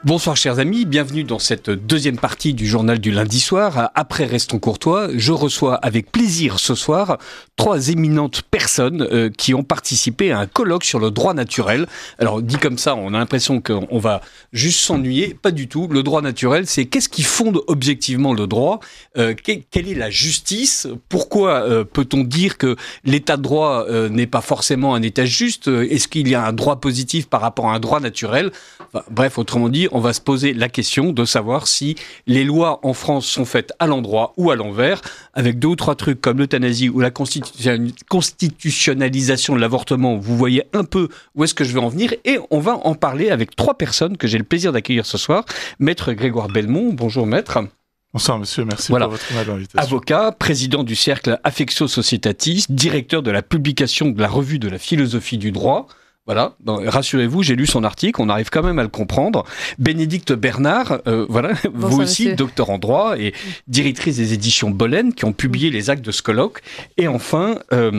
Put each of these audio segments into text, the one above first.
Bonsoir chers amis, bienvenue dans cette deuxième partie du journal du lundi soir. Après Restons courtois, je reçois avec plaisir ce soir 3 éminentes personnes qui ont participé à un colloque sur le droit naturel. Alors dit comme ça, on a l'impression qu'on va juste s'ennuyer. Pas du tout. Le droit naturel, c'est qu'est-ce qui fonde objectivement le droit ? Quelle est la justice ? Pourquoi peut-on dire que l'état de droit n'est pas forcément un état juste ? Est-ce qu'il y a un droit positif par rapport à un droit naturel ? Enfin, bref, autrement dit, on va se poser la question de savoir si les lois en France sont faites à l'endroit ou à l'envers, avec 2 ou 3 trucs comme l'euthanasie ou la constitutionnalisation de l'avortement. Vous voyez un peu où est-ce que je veux en venir, et on va en parler avec 3 personnes que j'ai le plaisir d'accueillir ce soir. Maître Grégoire Belmont, bonjour maître. Bonsoir monsieur, merci pour votre invitation. Avocat, président du cercle Affectio Societatis, directeur de la publication de la revue de la philosophie du droit. Voilà, rassurez-vous, j'ai lu son article, on arrive quand même à le comprendre. Bénédicte Bernard, Bonsoir, vous aussi, monsieur. docteur en droit et directrice des éditions Bollen, qui ont publié les actes de ce colloque. Et enfin,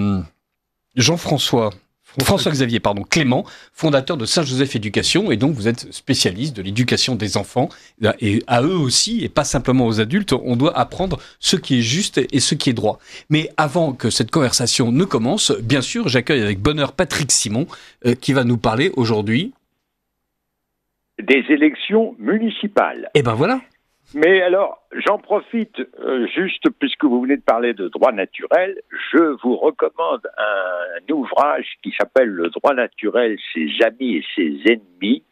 François-Xavier Clément, fondateur de Saint-Joseph Éducation, et donc vous êtes spécialiste de l'éducation des enfants, et à eux aussi, et pas simplement aux adultes, on doit apprendre ce qui est juste et ce qui est droit. Mais avant que cette conversation ne commence, bien sûr, j'accueille avec bonheur Patrick Simon, qui va nous parler aujourd'hui des élections municipales. Et ben voilà. Mais alors, j'en profite, juste puisque vous venez de parler de droit naturel, je vous recommande un ouvrage qui s'appelle Le droit naturel, ses amis et ses ennemis,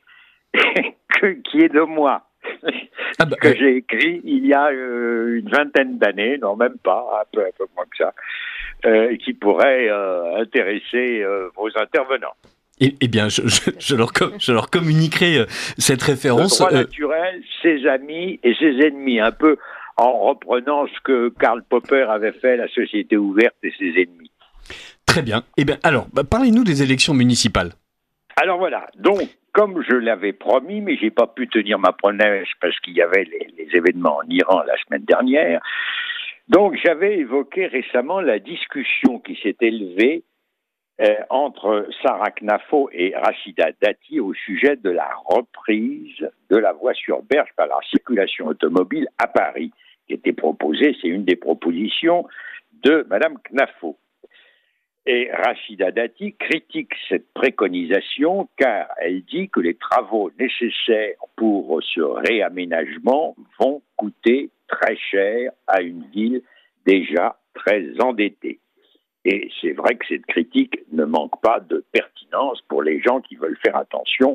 qui est de moi, que j'ai écrit il y a une vingtaine d'années, non même pas, un peu moins que ça, qui pourrait intéresser vos intervenants. Eh bien, je leur communiquerai cette référence. Le droit naturel, ses amis et ses ennemis, un peu en reprenant ce que Karl Popper avait fait, la société ouverte et ses ennemis. Très bien. Eh bien, alors, parlez-nous des élections municipales. Alors voilà, donc, comme je l'avais promis, mais j'ai pas pu tenir ma promesse parce qu'il y avait les événements en Iran la semaine dernière, donc j'avais évoqué récemment la discussion qui s'est élevée entre Sarah Knafo et Rachida Dati au sujet de la reprise de la voie sur berge par la circulation automobile à Paris, qui était proposée, c'est une des propositions de Madame Knafo. Et Rachida Dati critique cette préconisation car elle dit que les travaux nécessaires pour ce réaménagement vont coûter très cher à une ville déjà très endettée. Et c'est vrai que cette critique ne manque pas de pertinence pour les gens qui veulent faire attention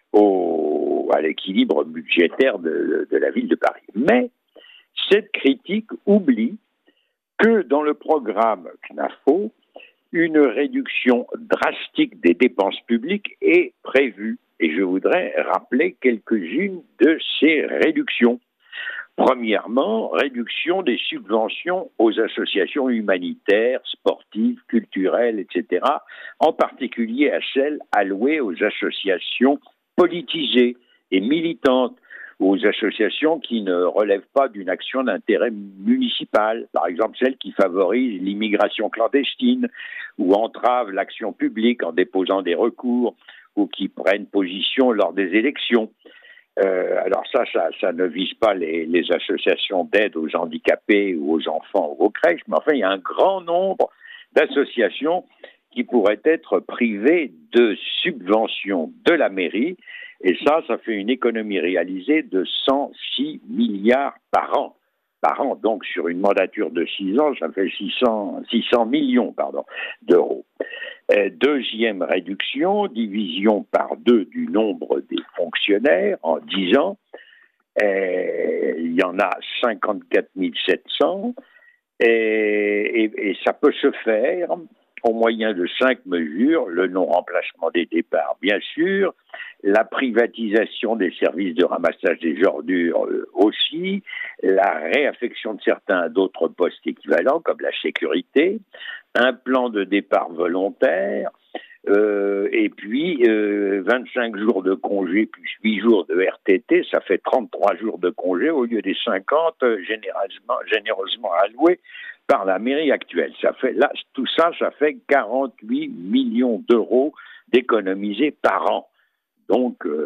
à l'équilibre budgétaire de la ville de Paris. Mais cette critique oublie que dans le programme CNAFO, une réduction drastique des dépenses publiques est prévue. Et je voudrais rappeler quelques-unes de ces réductions. Premièrement, réduction des subventions aux associations humanitaires, sportives, culturelles, etc., en particulier à celles allouées aux associations politisées et militantes, aux associations qui ne relèvent pas d'une action d'intérêt municipal, par exemple celles qui favorisent l'immigration clandestine ou entravent l'action publique en déposant des recours ou qui prennent position lors des élections. Alors ça ne vise pas les associations d'aide aux handicapés ou aux enfants ou aux crèches, mais enfin il y a un grand nombre d'associations qui pourraient être privées de subventions de la mairie, et ça fait une économie réalisée de 106 milliards par an. Donc sur une mandature de 6 ans, ça fait 600 millions d'euros. Deuxième réduction, division par 2 du nombre des fonctionnaires en 10 ans. Il y en a 54 700 et ça peut se faire au moyen de 5 mesures: le non-remplacement des départs, bien sûr, la privatisation des services de ramassage des ordures aussi, la réaffection de certains à d'autres postes équivalents comme la sécurité, un plan de départ volontaire, et puis 25 jours de congé plus 8 jours de RTT, ça fait 33 jours de congé au lieu des 50 généreusement alloués par la mairie actuelle. Tout ça fait 48 millions d'euros d'économisés par an. Donc,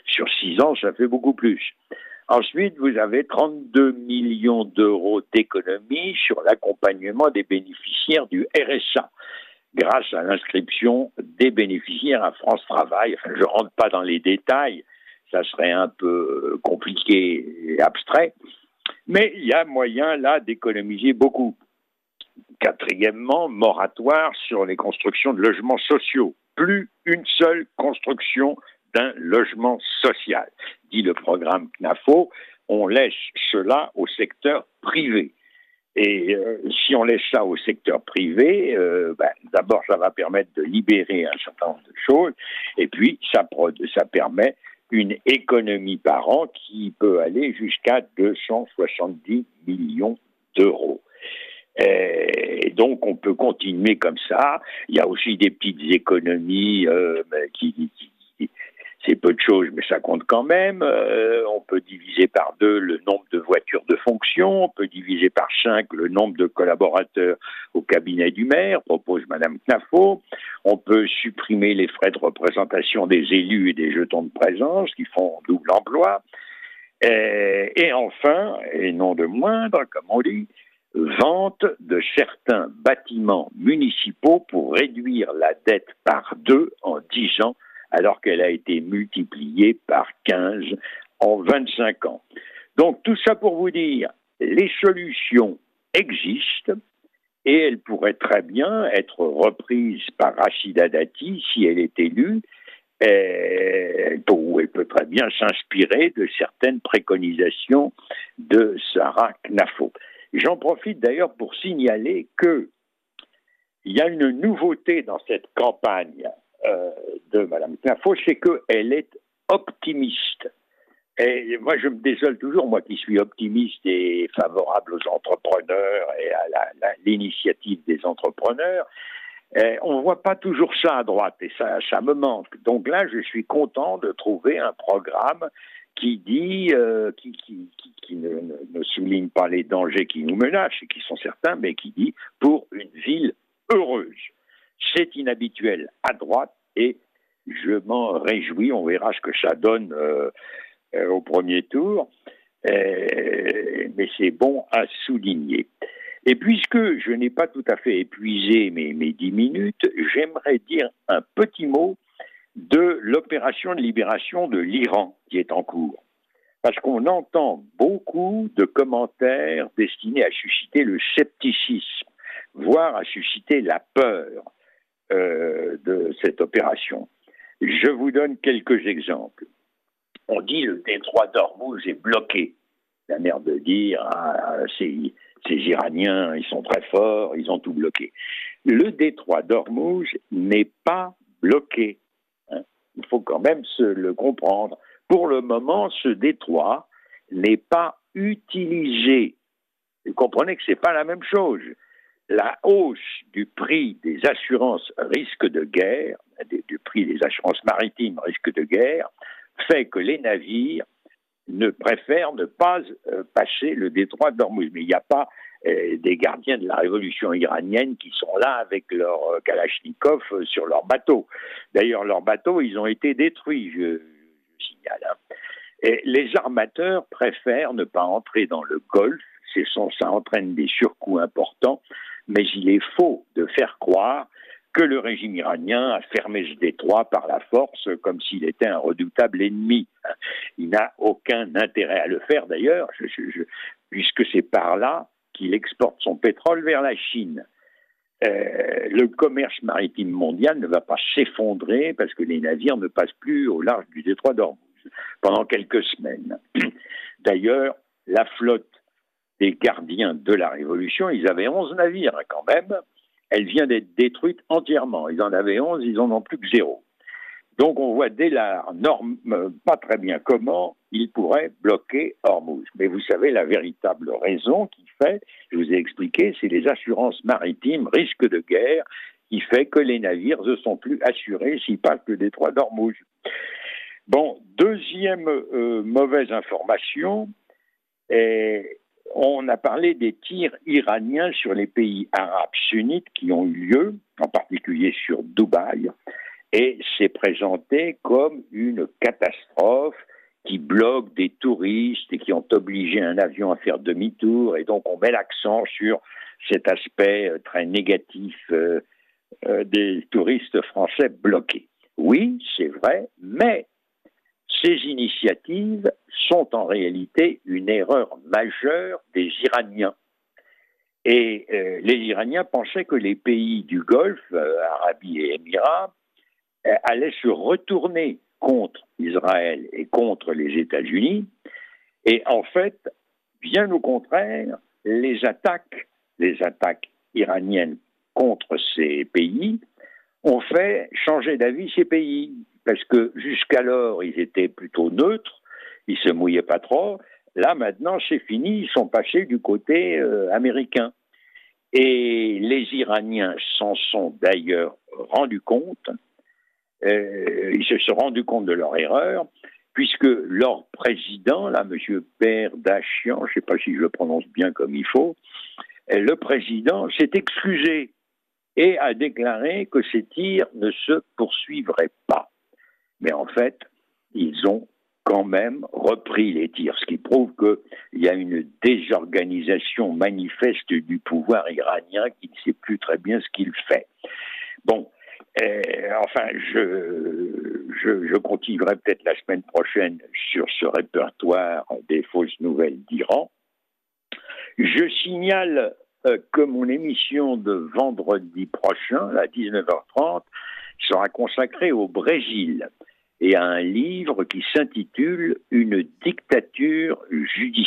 Sur 6 ans, ça fait beaucoup plus. Ensuite, vous avez 32 millions d'euros d'économies sur l'accompagnement des bénéficiaires du RSA, grâce à l'inscription des bénéficiaires à France Travail. Enfin, je ne rentre pas dans les détails, ça serait un peu compliqué et abstrait, mais il y a moyen là d'économiser beaucoup. Quatrièmement, moratoire sur les constructions de logements sociaux. Plus une seule construction d'un logement social. Dit le programme CNAFO, on laisse cela au secteur privé. Et si on laisse ça au secteur privé, d'abord ça va permettre de libérer un certain nombre de choses, et puis ça permet une économie par an qui peut aller jusqu'à 270 millions d'euros. Et donc on peut continuer comme ça. Il y a aussi des petites économies c'est peu de choses, mais ça compte quand même. On peut diviser par 2 le nombre de voitures de fonction, on peut diviser par 5 le nombre de collaborateurs au cabinet du maire, propose Madame Knafo. On peut supprimer les frais de représentation des élus et des jetons de présence qui font double emploi. Et enfin, et non de moindre, comme on dit, vente de certains bâtiments municipaux pour réduire la dette par 2 en 10 ans, alors qu'elle a été multipliée par 15 en 25 ans. Donc tout ça pour vous dire, les solutions existent et elles pourraient très bien être reprises par Rachida Dati si elle est élue, où elle peut très bien s'inspirer de certaines préconisations de Sarah Knafo. J'en profite d'ailleurs pour signaler qu'il y a une nouveauté dans cette campagne de Mme Knafo, c'est qu'elle est optimiste. Et moi, je me désole toujours, moi qui suis optimiste et favorable aux entrepreneurs et à l'initiative des entrepreneurs, on ne voit pas toujours ça à droite et ça me manque. Donc là, je suis content de trouver un programme qui dit, qui ne souligne pas les dangers qui nous menacent et qui sont certains, mais qui dit pour une ville heureuse. C'est inhabituel à droite et je m'en réjouis. On verra ce que ça donne au premier tour, mais c'est bon à souligner. Et puisque je n'ai pas tout à fait épuisé mes 10 minutes, j'aimerais dire un petit mot de l'opération de libération de l'Iran qui est en cours. Parce qu'on entend beaucoup de commentaires destinés à susciter le scepticisme, voire à susciter la peur de cette opération. Je vous donne quelques exemples. On dit le détroit d'Ormuz est bloqué. La mère de dire ces Iraniens, ils sont très forts, ils ont tout bloqué. Le détroit d'Ormuz n'est pas bloqué. Il faut quand même le comprendre. Pour le moment, ce détroit n'est pas utilisé. Vous comprenez que ce n'est pas la même chose. La hausse du prix des assurances risque de guerre, du prix des assurances maritimes risque de guerre, fait que les navires préfèrent ne pas passer le détroit d'Ormuz. Mais il n'y a pas des gardiens de la révolution iranienne qui sont là avec leur Kalachnikov sur leurs bateaux. D'ailleurs, leurs bateaux, ils ont été détruits, je signale. Et les armateurs préfèrent ne pas entrer dans le Golfe. Ça entraîne des surcoûts importants, mais il est faux de faire croire que le régime iranien a fermé ce détroit par la force comme s'il était un redoutable ennemi. Il n'a aucun intérêt à le faire d'ailleurs, puisque c'est par là qu'il exporte son pétrole vers la Chine. Le commerce maritime mondial ne va pas s'effondrer parce que les navires ne passent plus au large du détroit d'Ormuz pendant quelques semaines. D'ailleurs, la flotte des gardiens de la Révolution, ils avaient 11 navires quand même, elle vient d'être détruite entièrement. Ils en avaient 11, ils en ont plus que 0. Donc on voit dès la norme pas très bien comment ils pourraient bloquer Ormuz. Mais vous savez, la véritable raison qui fait, je vous ai expliqué, c'est les assurances maritimes, risque de guerre, qui fait que les navires ne sont plus assurés s'ils passent le détroit d'Ormuz. Bon, deuxième mauvaise information, on a parlé des tirs iraniens sur les pays arabes sunnites qui ont eu lieu, en particulier sur Dubaï. Et c'est présenté comme une catastrophe qui bloque des touristes et qui ont obligé un avion à faire demi-tour. Et donc, on met l'accent sur cet aspect très négatif des touristes français bloqués. Oui, c'est vrai, mais ces initiatives sont en réalité une erreur majeure des Iraniens. Et les Iraniens pensaient que les pays du Golfe, Arabie et Émirats, allaient se retourner contre Israël et contre les États-Unis. Et en fait, bien au contraire, les attaques iraniennes contre ces pays ont fait changer d'avis ces pays. Parce que jusqu'alors, ils étaient plutôt neutres, ils se mouillaient pas trop. Là, maintenant, c'est fini, ils sont passés du côté américain. Et les Iraniens s'en sont d'ailleurs rendus compte. Ils se sont rendus compte de leur erreur, puisque leur président, là, M. Perdashian, je ne sais pas si je le prononce bien comme il faut, le président s'est excusé et a déclaré que ces tirs ne se poursuivraient pas. Mais en fait, ils ont quand même repris les tirs, ce qui prouve qu'il y a une désorganisation manifeste du pouvoir iranien qui ne sait plus très bien ce qu'il fait. Bon, enfin, je continuerai peut-être la semaine prochaine sur ce répertoire des fausses nouvelles d'Iran. Je signale que mon émission de vendredi prochain, à 19h30, sera consacrée au Brésil et à un livre qui s'intitule « Une dictature judiciaire ».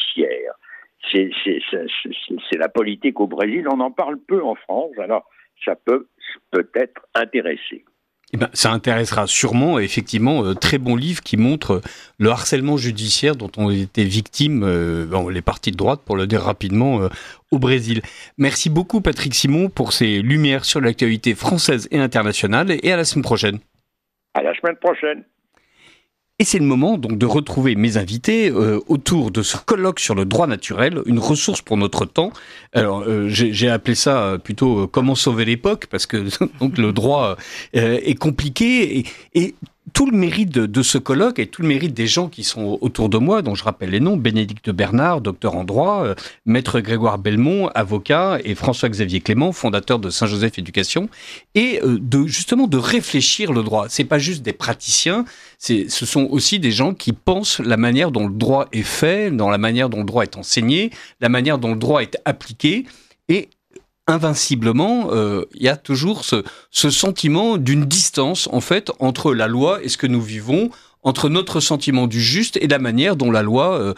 C'est la politique au Brésil, on en parle peu en France, alors ça peut peut-être intéresser. Eh ben, ça intéressera sûrement, effectivement, très bon livre qui montre le harcèlement judiciaire dont ont été victimes les partis de droite, pour le dire rapidement, au Brésil. Merci beaucoup Patrick Simon pour ces lumières sur l'actualité française et internationale, et à la semaine prochaine. À la semaine prochaine. Et c'est le moment donc de retrouver mes invités autour de ce colloque sur le droit naturel, une ressource pour notre temps. Alors j'ai appelé ça plutôt comment sauver l'époque, parce que donc le droit est compliqué et tout le mérite de ce colloque et tout le mérite des gens qui sont autour de moi, dont je rappelle les noms, Bénédicte Bernard, docteur en droit, maître Grégoire Belmont, avocat, et François-Xavier Clément, fondateur de Saint-Joseph Éducation, et justement de réfléchir le droit. C'est pas juste des praticiens, ce sont aussi des gens qui pensent la manière dont le droit est fait, dans la manière dont le droit est enseigné, la manière dont le droit est appliqué, et invinciblement, il y a toujours ce sentiment d'une distance, en fait, entre la loi et ce que nous vivons, entre notre sentiment du juste et la manière dont la loi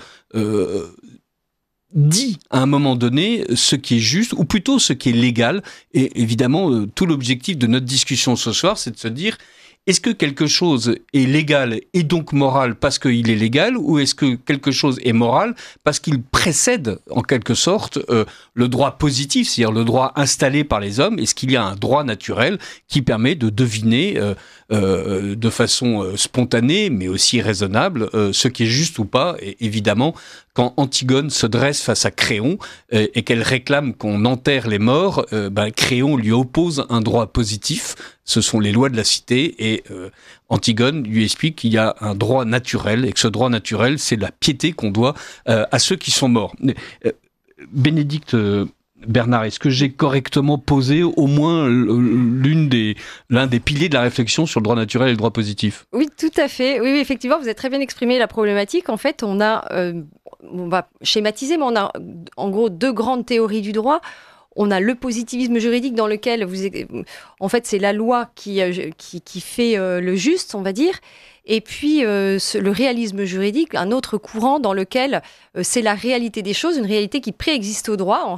dit à un moment donné ce qui est juste, ou plutôt ce qui est légal. Et évidemment, tout l'objectif de notre discussion ce soir, c'est de se dire, est-ce que quelque chose est légal et donc moral parce qu'il est légal, ou est-ce que quelque chose est moral parce qu'il précède en quelque sorte le droit positif, c'est-à-dire le droit installé par les hommes? Est-ce qu'il y a un droit naturel qui permet de deviner de façon spontanée mais aussi raisonnable ce qui est juste ou pas? Et évidemment, quand Antigone se dresse face à Créon et qu'elle réclame qu'on enterre les morts, Créon lui oppose un droit positif. Ce sont les lois de la cité, et Antigone lui explique qu'il y a un droit naturel et que ce droit naturel, c'est la piété qu'on doit à ceux qui sont morts. Bénédicte Bernard, est-ce que j'ai correctement posé au moins l'un des piliers de la réflexion sur le droit naturel et le droit positif? Oui, tout à fait. Oui, effectivement, vous avez très bien exprimé la problématique. En fait, on va schématiser, mais on a en gros deux grandes théories du droit. On a le positivisme juridique dans lequel, en fait, c'est la loi qui fait le juste, on va dire. Et puis, le réalisme juridique, un autre courant dans lequel c'est la réalité des choses, une réalité qui préexiste au droit,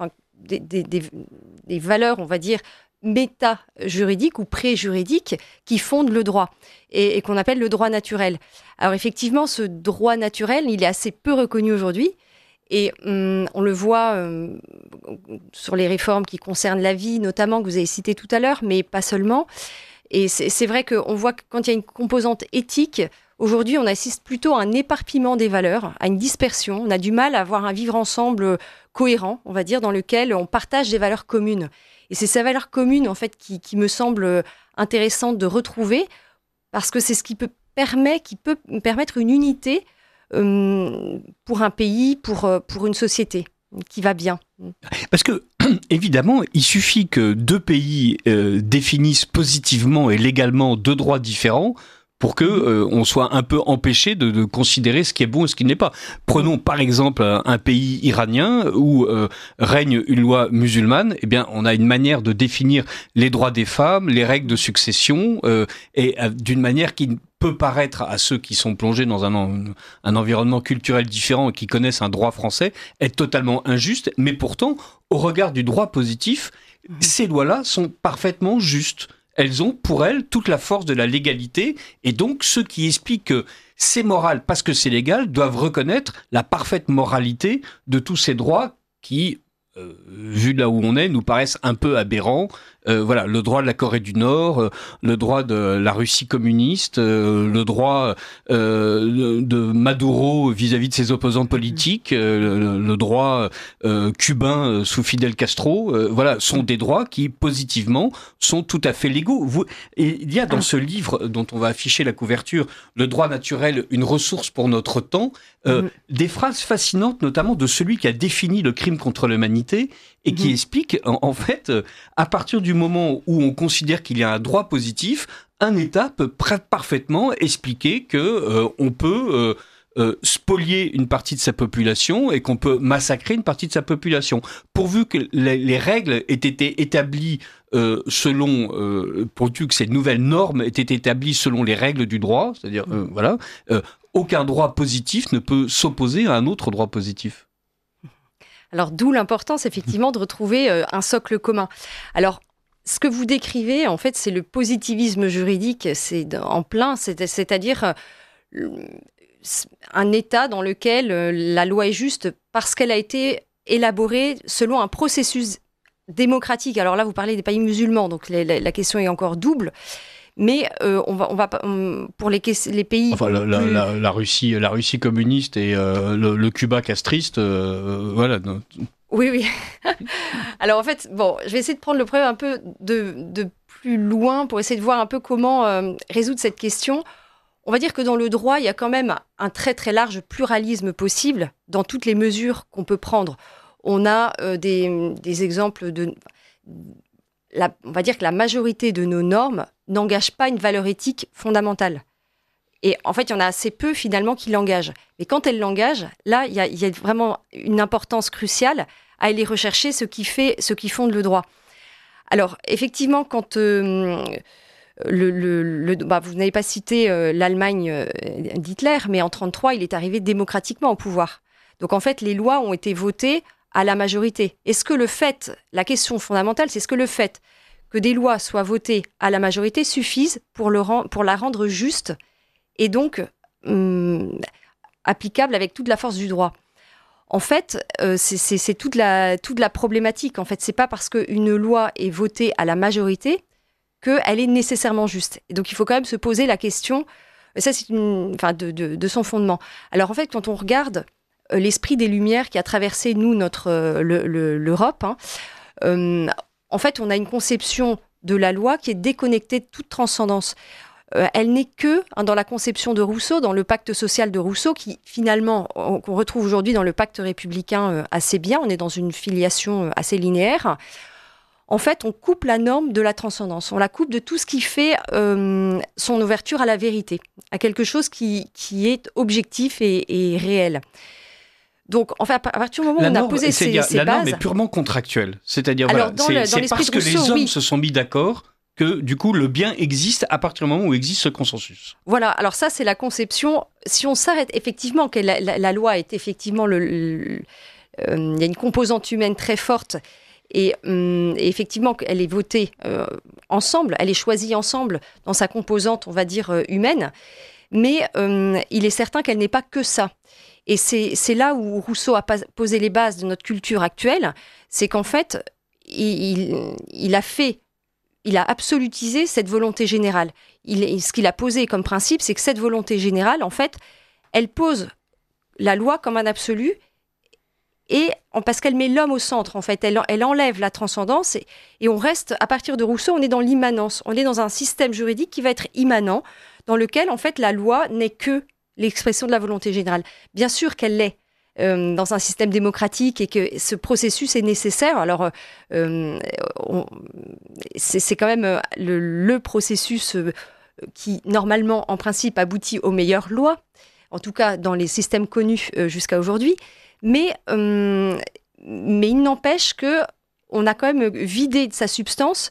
des valeurs, on va dire, méta-juridiques ou pré-juridiques qui fondent le droit et qu'on appelle le droit naturel. Alors, effectivement, ce droit naturel, il est assez peu reconnu aujourd'hui. Et on le voit sur les réformes qui concernent la vie, notamment, que vous avez citées tout à l'heure, mais pas seulement. Et c'est vrai qu'on voit que quand il y a une composante éthique, aujourd'hui, on assiste plutôt à un éparpillement des valeurs, à une dispersion. On a du mal à avoir un vivre ensemble cohérent, on va dire, dans lequel on partage des valeurs communes. Et c'est ces valeurs communes, en fait, qui me semblent intéressantes de retrouver, parce que c'est ce qui peut permettre une unité pour un pays, pour une société qui va bien. Parce que, évidemment, il suffit que deux pays définissent positivement et légalement deux droits différents pour que on soit un peu empêché de considérer ce qui est bon et ce qui n'est pas. Prenons par exemple un pays iranien où règne une loi musulmane. Eh bien, on a une manière de définir les droits des femmes, les règles de succession, et d'une manière qui peut paraître à ceux qui sont plongés dans un environnement culturel différent et qui connaissent un droit français être totalement injuste. Mais pourtant, au regard du droit positif, ces lois-là sont parfaitement justes. Elles ont pour elles toute la force de la légalité, et donc ceux qui expliquent que c'est moral parce que c'est légal doivent reconnaître la parfaite moralité de tous ces droits qui, vu de là où on est, nous paraissent un peu aberrants. Voilà, le droit de la Corée du Nord, le droit de la Russie communiste, le droit de Maduro vis-à-vis de ses opposants politiques, le droit cubain sous Fidel Castro, voilà, sont des droits qui, positivement, sont tout à fait légaux. Et il y a dans ce livre dont on va afficher la couverture, Le droit naturel, une ressource pour notre temps, des phrases fascinantes, notamment de celui qui a défini le crime contre l'humanité et qui explique, en fait, à partir du moment où on considère qu'il y a un droit positif, un État peut parfaitement expliquer que on peut spolier une partie de sa population et qu'on peut massacrer une partie de sa population. Pourvu que les règles aient été établies pourvu que ces nouvelles normes aient été établies selon les règles du droit, c'est-à-dire, voilà, aucun droit positif ne peut s'opposer à un autre droit positif. Alors, d'où l'importance, effectivement, de retrouver un socle commun. Alors, ce que vous décrivez, en fait, c'est le positivisme juridique, c'est en plein, c'est-à-dire un État dans lequel la loi est juste parce qu'elle a été élaborée selon un processus démocratique. Alors là, vous parlez des pays musulmans, donc la question est encore double. Mais pour les pays... Enfin, la Russie communiste et le Cuba castriste, voilà. Oui. Alors en fait, bon, je vais essayer de prendre le problème un peu de plus loin pour essayer de voir un peu comment résoudre cette question. On va dire que dans le droit, il y a quand même un très très large pluralisme possible dans toutes les mesures qu'on peut prendre. On a des exemples de... on va dire que la majorité de nos normes n'engagent pas une valeur éthique fondamentale. Et en fait, il y en a assez peu finalement qui l'engagent. Mais quand elles l'engagent, là, il y a vraiment une importance cruciale à aller rechercher ce qui fonde le droit. Alors, effectivement, quand vous n'avez pas cité l'Allemagne d'Hitler, mais en 1933, il est arrivé démocratiquement au pouvoir. Donc en fait, les lois ont été votées à la majorité. Est-ce que la question fondamentale, c'est ce que le fait que des lois soient votées à la majorité suffisent pour la rendre juste et donc applicable avec toute la force du droit. En fait, c'est toute la problématique. En fait, c'est pas parce qu'une loi est votée à la majorité qu'elle est nécessairement juste. Et donc, il faut quand même se poser la question. Ça, c'est de son fondement. Alors, en fait, quand on regarde l'esprit des Lumières qui a traversé, nous, l'Europe, en fait, on a une conception de la loi qui est déconnectée de toute transcendance. Elle n'est que dans la conception de Rousseau, dans le pacte social de Rousseau, qui finalement, qu'on retrouve aujourd'hui dans le pacte républicain assez bien, on est dans une filiation assez linéaire. En fait, on coupe la norme de la transcendance, on la coupe de tout ce qui fait son ouverture à la vérité, à quelque chose qui est objectif et réel. Donc, en fait, à partir du moment où on a posé ces bases... La norme est purement contractuelle. C'est-à-dire, alors, voilà, c'est parce que Rousseau, les hommes se sont mis d'accord que, du coup, le bien existe à partir du moment où existe ce consensus. Voilà, alors ça, c'est la conception. Si on s'arrête effectivement que la loi est effectivement... il y a une composante humaine très forte et effectivement, elle est votée ensemble, elle est choisie ensemble dans sa composante, on va dire, humaine. Mais il est certain qu'elle n'est pas que ça. Et c'est là où Rousseau a posé les bases de notre culture actuelle, c'est qu'en fait, il a absolutisé cette volonté générale. Ce qu'il a posé comme principe, c'est que cette volonté générale, en fait, elle pose la loi comme un absolu parce qu'elle met l'homme au centre, en fait. Elle enlève la transcendance et on reste, à partir de Rousseau, on est dans l'immanence. On est dans un système juridique qui va être immanent, dans lequel, en fait, la loi n'est que l'expression de la volonté générale. Bien sûr qu'elle l'est dans un système démocratique et que ce processus est nécessaire. Alors, c'est quand même le processus qui, normalement, en principe, aboutit aux meilleures lois, en tout cas dans les systèmes connus jusqu'à aujourd'hui. Mais il n'empêche qu'on a quand même vidé de sa substance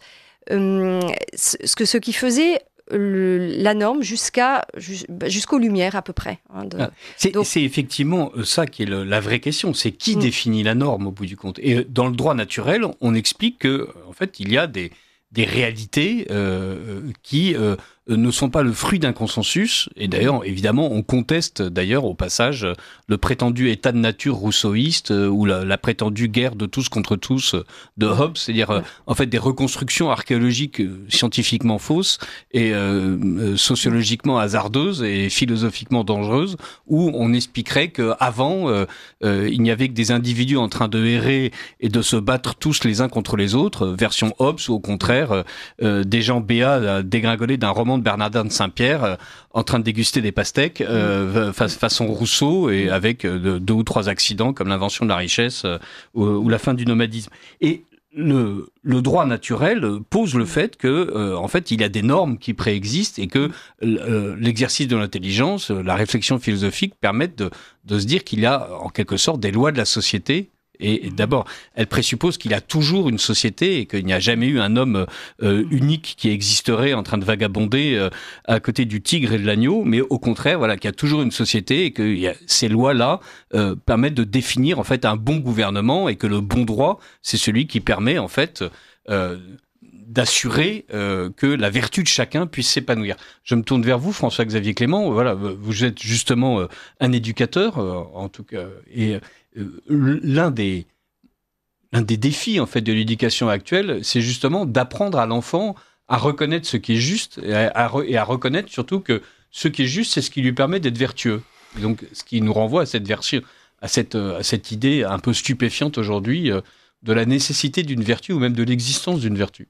ce qui faisait la norme jusqu'aux Lumières à peu près. C'est effectivement ça qui est la vraie question, c'est qui définit la norme au bout du compte. Et dans le droit naturel, on explique que en fait il y a des réalités qui ne sont pas le fruit d'un consensus. Et d'ailleurs, évidemment, on conteste d'ailleurs au passage le prétendu état de nature rousseauiste ou la prétendue guerre de tous contre tous de Hobbes, c'est-à-dire en fait des reconstructions archéologiques scientifiquement fausses et sociologiquement hasardeuses et philosophiquement dangereuses, où on expliquerait qu'avant, il n'y avait que des individus en train de errer et de se battre tous les uns contre les autres, version Hobbes, ou au contraire, des gens béats dégringolés d'un roman de Bernardin de Saint-Pierre en train de déguster des pastèques façon Rousseau et avec 2 ou 3 accidents comme l'invention de la richesse ou la fin du nomadisme. Et le droit naturel pose le fait que en fait il y a des normes qui préexistent et que l'exercice de l'intelligence, la réflexion philosophique permettent de se dire qu'il y a en quelque sorte des lois de la société. Et d'abord, elle présuppose qu'il y a toujours une société et qu'il n'y a jamais eu un homme unique qui existerait en train de vagabonder à côté du tigre et de l'agneau, mais au contraire, voilà, qu'il y a toujours une société et que ces lois-là permettent de définir en fait un bon gouvernement et que le bon droit, c'est celui qui permet en fait d'assurer que la vertu de chacun puisse s'épanouir. Je me tourne vers vous, François-Xavier Clément. Voilà, vous êtes justement un éducateur, en tout cas, et l'un des défis en fait de l'éducation actuelle, c'est justement d'apprendre à l'enfant à reconnaître ce qui est juste et à reconnaître surtout que ce qui est juste, c'est ce qui lui permet d'être vertueux. Et donc, ce qui nous renvoie à cette vertu, à cette idée un peu stupéfiante aujourd'hui de la nécessité d'une vertu ou même de l'existence d'une vertu.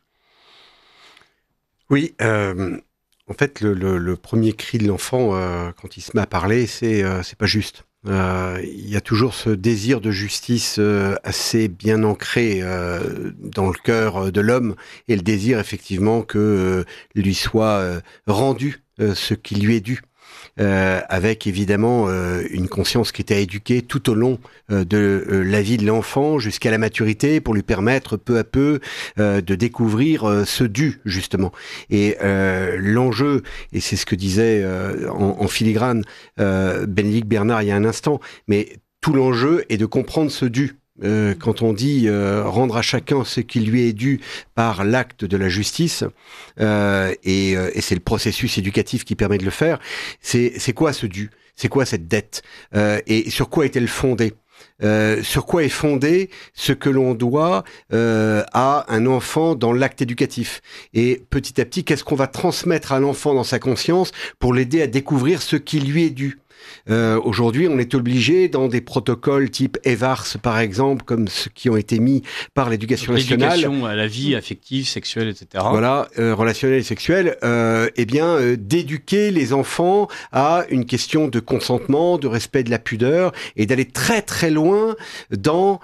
Oui, en fait, le premier cri de l'enfant quand il se met à parler, c'est pas juste. Il y a toujours ce désir de justice assez bien ancré dans le cœur de l'homme et le désir effectivement que lui soit rendu ce qui lui est dû. Avec évidemment une conscience qui était éduquée tout au long de la vie de l'enfant jusqu'à la maturité pour lui permettre peu à peu de découvrir ce dû justement. Et l'enjeu, et c'est ce que disait en filigrane Bénédicte Bernard il y a un instant, mais tout l'enjeu est de comprendre ce dû. Quand on dit rendre à chacun ce qui lui est dû par l'acte de la justice, et c'est le processus éducatif qui permet de le faire, c'est quoi ce dû ? C'est quoi cette dette ? Et sur quoi est-elle fondée ? Sur quoi est fondé ce que l'on doit à un enfant dans l'acte éducatif ? Et petit à petit, qu'est-ce qu'on va transmettre à l'enfant dans sa conscience pour l'aider à découvrir ce qui lui est dû ? Aujourd'hui, on est obligé dans des protocoles type EVARS, par exemple, comme ceux qui ont été mis par l'éducation nationale. L'éducation à la vie affective, sexuelle, etc. Voilà, relationnelle et sexuelle, d'éduquer les enfants à une question de consentement, de respect de la pudeur, et d'aller très très loin dans,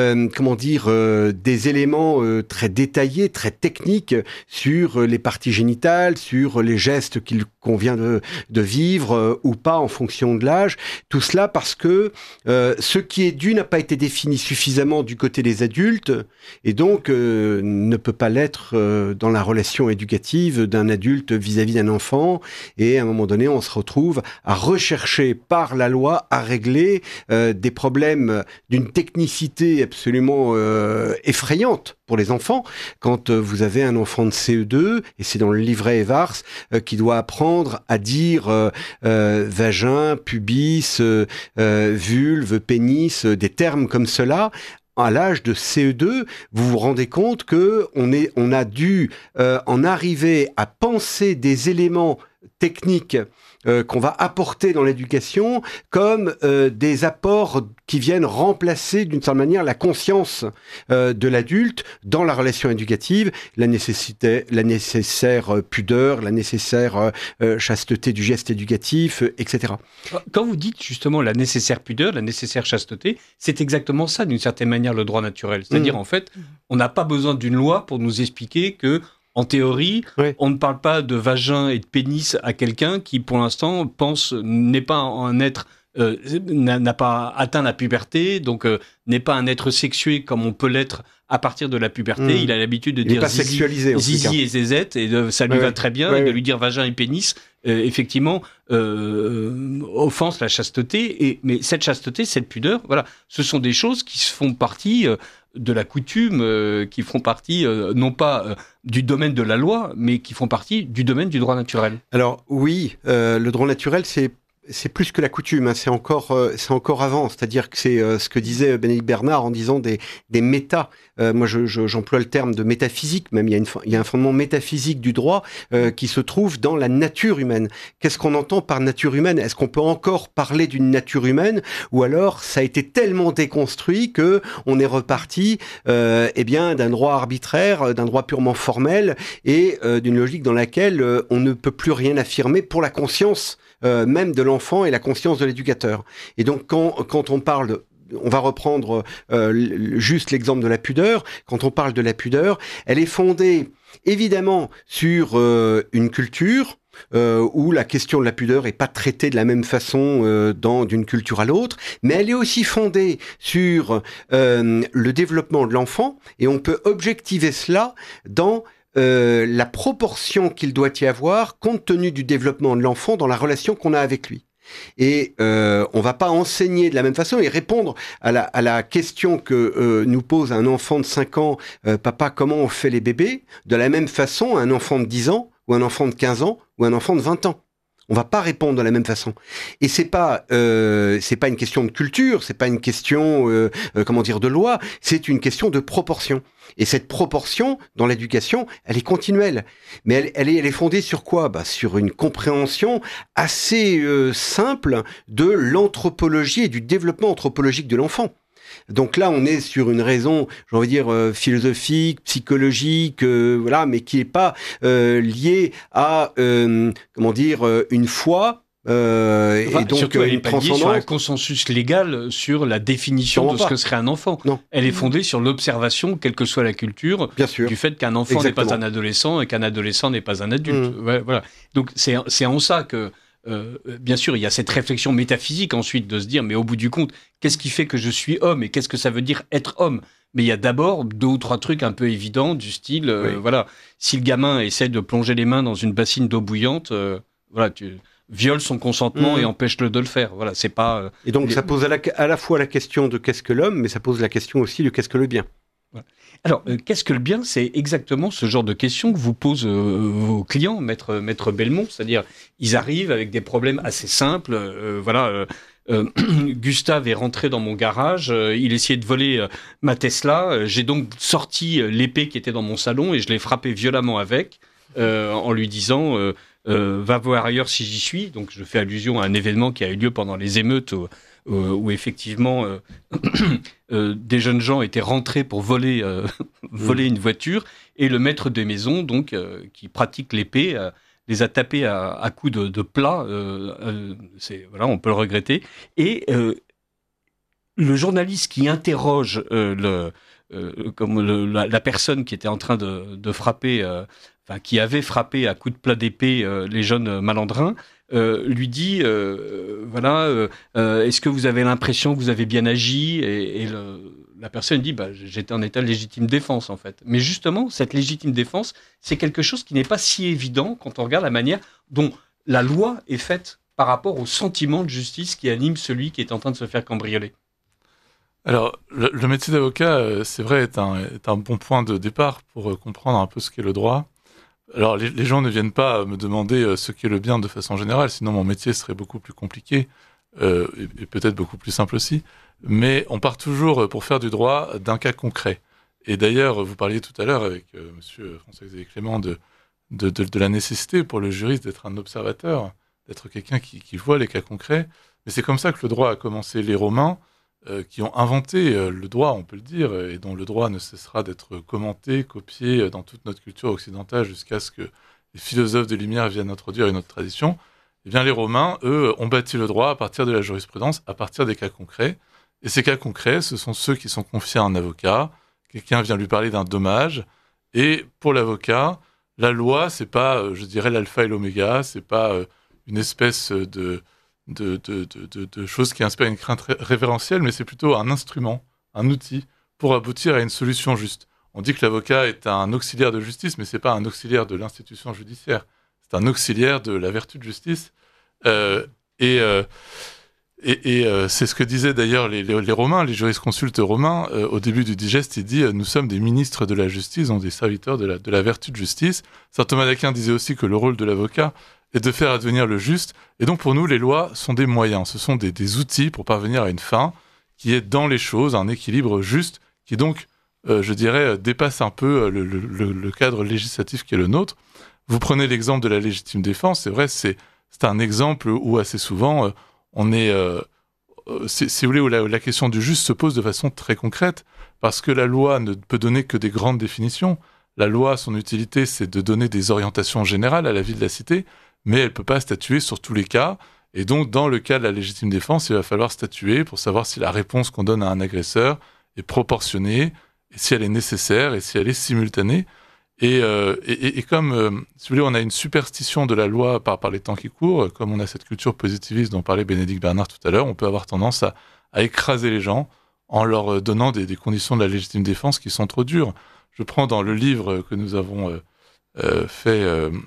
des éléments très détaillés, très techniques sur les parties génitales, sur les gestes qu'il convient de vivre ou pas en fonction de l'âge, tout cela parce que ce qui est dû n'a pas été défini suffisamment du côté des adultes et donc ne peut pas l'être dans la relation éducative d'un adulte vis-à-vis d'un enfant, et à un moment donné on se retrouve à rechercher par la loi à régler des problèmes d'une technicité absolument effrayante pour les enfants. Quand vous avez un enfant de CE2, et c'est dans le livret EVARS, qui doit apprendre à dire vagin, pubis, vulve, pénis, des termes comme cela, à l'âge de CE2, vous vous rendez compte que on a dû en arriver à penser des éléments techniques qu'on va apporter dans l'éducation comme des apports qui viennent remplacer d'une certaine manière la conscience de l'adulte dans la relation éducative, la nécessaire pudeur, la nécessaire chasteté du geste éducatif, etc. Quand vous dites justement la nécessaire pudeur, la nécessaire chasteté, c'est exactement ça d'une certaine manière le droit naturel. C'est-à-dire en fait, on n'a pas besoin d'une loi pour nous expliquer que en théorie, on ne parle pas de vagin et de pénis à quelqu'un qui, pour l'instant, n'est pas un être, n'a pas atteint la puberté, donc n'est pas un être sexué comme on peut l'être à partir de la puberté. Il a l'habitude de dire zizi et zézette, et ça lui va très bien, et de lui dire vagin et pénis, effectivement, offense la chasteté. Mais cette chasteté, cette pudeur, voilà, ce sont des choses qui font partie de la coutume, qui font partie non pas du domaine de la loi, mais qui font partie du domaine du droit naturel. Alors oui, le droit naturel, c'est plus que la coutume, hein, c'est encore avant, c'est-à-dire que c'est ce que disait Bénédicte Bernard en disant des méta. Moi, j'emploie le terme de métaphysique, même il y a un fondement métaphysique du droit qui se trouve dans la nature humaine. Qu'est-ce qu'on entend par nature humaine ? Est-ce qu'on peut encore parler d'une nature humaine, ou alors ça a été tellement déconstruit que on est reparti, d'un droit arbitraire, d'un droit purement formel et d'une logique dans laquelle on ne peut plus rien affirmer pour la conscience même de l'enfant et la conscience de l'éducateur. Et donc quand on parle on va reprendre juste l'exemple de la pudeur. Quand on parle de la pudeur, elle est fondée évidemment sur une culture où la question de la pudeur n'est pas traitée de la même façon d'une culture à l'autre, mais elle est aussi fondée sur le développement de l'enfant, et on peut objectiver cela dans la proportion qu'il doit y avoir compte tenu du développement de l'enfant dans la relation qu'on a avec lui. Et on va pas enseigner de la même façon et répondre à la question que nous pose un enfant de 5 ans, papa, comment on fait les bébés, de la même façon un enfant de 10 ans, ou un enfant de 15 ans, ou un enfant de 20 ans. On va pas répondre de la même façon. Et c'est pas une question de culture, c'est pas une question de loi, c'est une question de proportion. Et cette proportion dans l'éducation, elle est continuelle. Mais elle est fondée sur quoi ? Sur une compréhension assez simple de l'anthropologie et du développement anthropologique de l'enfant. Donc là, on est sur une raison, j'ai envie de dire, philosophique, psychologique, mais qui n'est pas liée à, une foi. Et donc surtout, elle une est pas liée sur transcendance. un consensus légal sur la définition de ce que serait un enfant. Non. Elle est fondée sur l'observation, quelle que soit la culture, Bien sûr. du fait qu'un enfant n'est pas un adolescent et qu'un adolescent n'est pas un adulte. Ouais, voilà. Donc c'est en ça que bien sûr, il y a cette réflexion métaphysique ensuite de se dire, mais au bout du compte, qu'est-ce qui fait que je suis homme et qu'est-ce que ça veut dire être homme ? Mais il y a d'abord 2 ou 3 trucs un peu évidents du style, si le gamin essaie de plonger les mains dans une bassine d'eau bouillante, tu violes son consentement et empêche-le de le faire. Voilà, c'est pas. Et donc ça pose à la fois la question de qu'est-ce que l'homme, mais ça pose la question aussi de qu'est-ce que le bien. Voilà. Alors, qu'est-ce que le bien ? C'est exactement ce genre de questions que vous posent vos clients, maître Belmont. C'est-à-dire, ils arrivent avec des problèmes assez simples. Gustave est rentré dans mon garage, il essayait de voler ma Tesla. J'ai donc sorti l'épée qui était dans mon salon et je l'ai frappé violemment avec, en lui disant va voir ailleurs si j'y suis. Donc, je fais allusion à un événement qui a eu lieu pendant les émeutes où effectivement des jeunes gens étaient rentrés pour voler une voiture, et le maître des maisons, donc qui pratique l'épée, les a tapés à coups de plat. On peut le regretter. Et le journaliste qui interroge la personne qui était en train de frapper, qui avait frappé à coups de plat d'épée les jeunes malandrins, lui dit est-ce que vous avez l'impression que vous avez bien agi ? Et la personne dit j'étais en état de légitime défense en fait. Mais justement, cette légitime défense, c'est quelque chose qui n'est pas si évident quand on regarde la manière dont la loi est faite par rapport au sentiment de justice qui anime celui qui est en train de se faire cambrioler. Alors, le métier d'avocat, c'est vrai, est un bon point de départ pour comprendre un peu ce qu'est le droit. Alors, les gens ne viennent pas me demander ce qu'est le bien de façon générale, sinon mon métier serait beaucoup plus compliqué et peut-être beaucoup plus simple aussi. Mais on part toujours, pour faire du droit, d'un cas concret. Et d'ailleurs, vous parliez tout à l'heure avec monsieur François-Xavier Clément de de la nécessité pour le juriste d'être un observateur, d'être quelqu'un qui voit les cas concrets. Mais c'est comme ça que le droit a commencé. Les Romains, qui ont inventé le droit, on peut le dire, et dont le droit ne cessera d'être commenté, copié dans toute notre culture occidentale jusqu'à ce que les philosophes de Lumière viennent introduire une autre tradition, eh bien les Romains, eux, ont bâti le droit à partir de la jurisprudence, à partir des cas concrets. Et ces cas concrets, ce sont ceux qui sont confiés à un avocat. Quelqu'un vient lui parler d'un dommage. Et pour l'avocat, la loi, c'est pas, je dirais, l'alpha et l'oméga, c'est pas une espèce de choses qui inspirent une crainte révérentielle, mais c'est plutôt un instrument, un outil pour aboutir à une solution juste. On dit que l'avocat est un auxiliaire de justice, mais c'est pas un auxiliaire de l'institution judiciaire. C'est un auxiliaire de la vertu de justice. Et c'est ce que disaient d'ailleurs les Romains, les jurisconsultes romains. Au début du digeste, il dit « Nous sommes des ministres de la justice, donc des serviteurs de la vertu de justice ». Saint Thomas d'Aquin disait aussi que le rôle de l'avocat est de faire advenir le juste. Et donc pour nous, les lois sont des moyens, ce sont des outils pour parvenir à une fin qui est dans les choses, un équilibre juste, qui donc, je dirais, dépasse un peu le cadre législatif qui est le nôtre. Vous prenez l'exemple de la légitime défense, c'est vrai, c'est un exemple où assez souvent on est, si vous voulez, où la question du juste se pose de façon très concrète, parce que la loi ne peut donner que des grandes définitions. La loi, son utilité, c'est de donner des orientations générales à la vie de la cité, mais elle ne peut pas statuer sur tous les cas. Et donc, dans le cas de la légitime défense, il va falloir statuer pour savoir si la réponse qu'on donne à un agresseur est proportionnée, et si elle est nécessaire, et si elle est simultanée. Et comme, si vous voulez, on a une superstition de la loi par les temps qui courent, comme on a cette culture positiviste dont parlait Bénédicte Bernard tout à l'heure, on peut avoir tendance à écraser les gens en leur donnant des conditions de la légitime défense qui sont trop dures. Je prends dans le livre que nous avons fait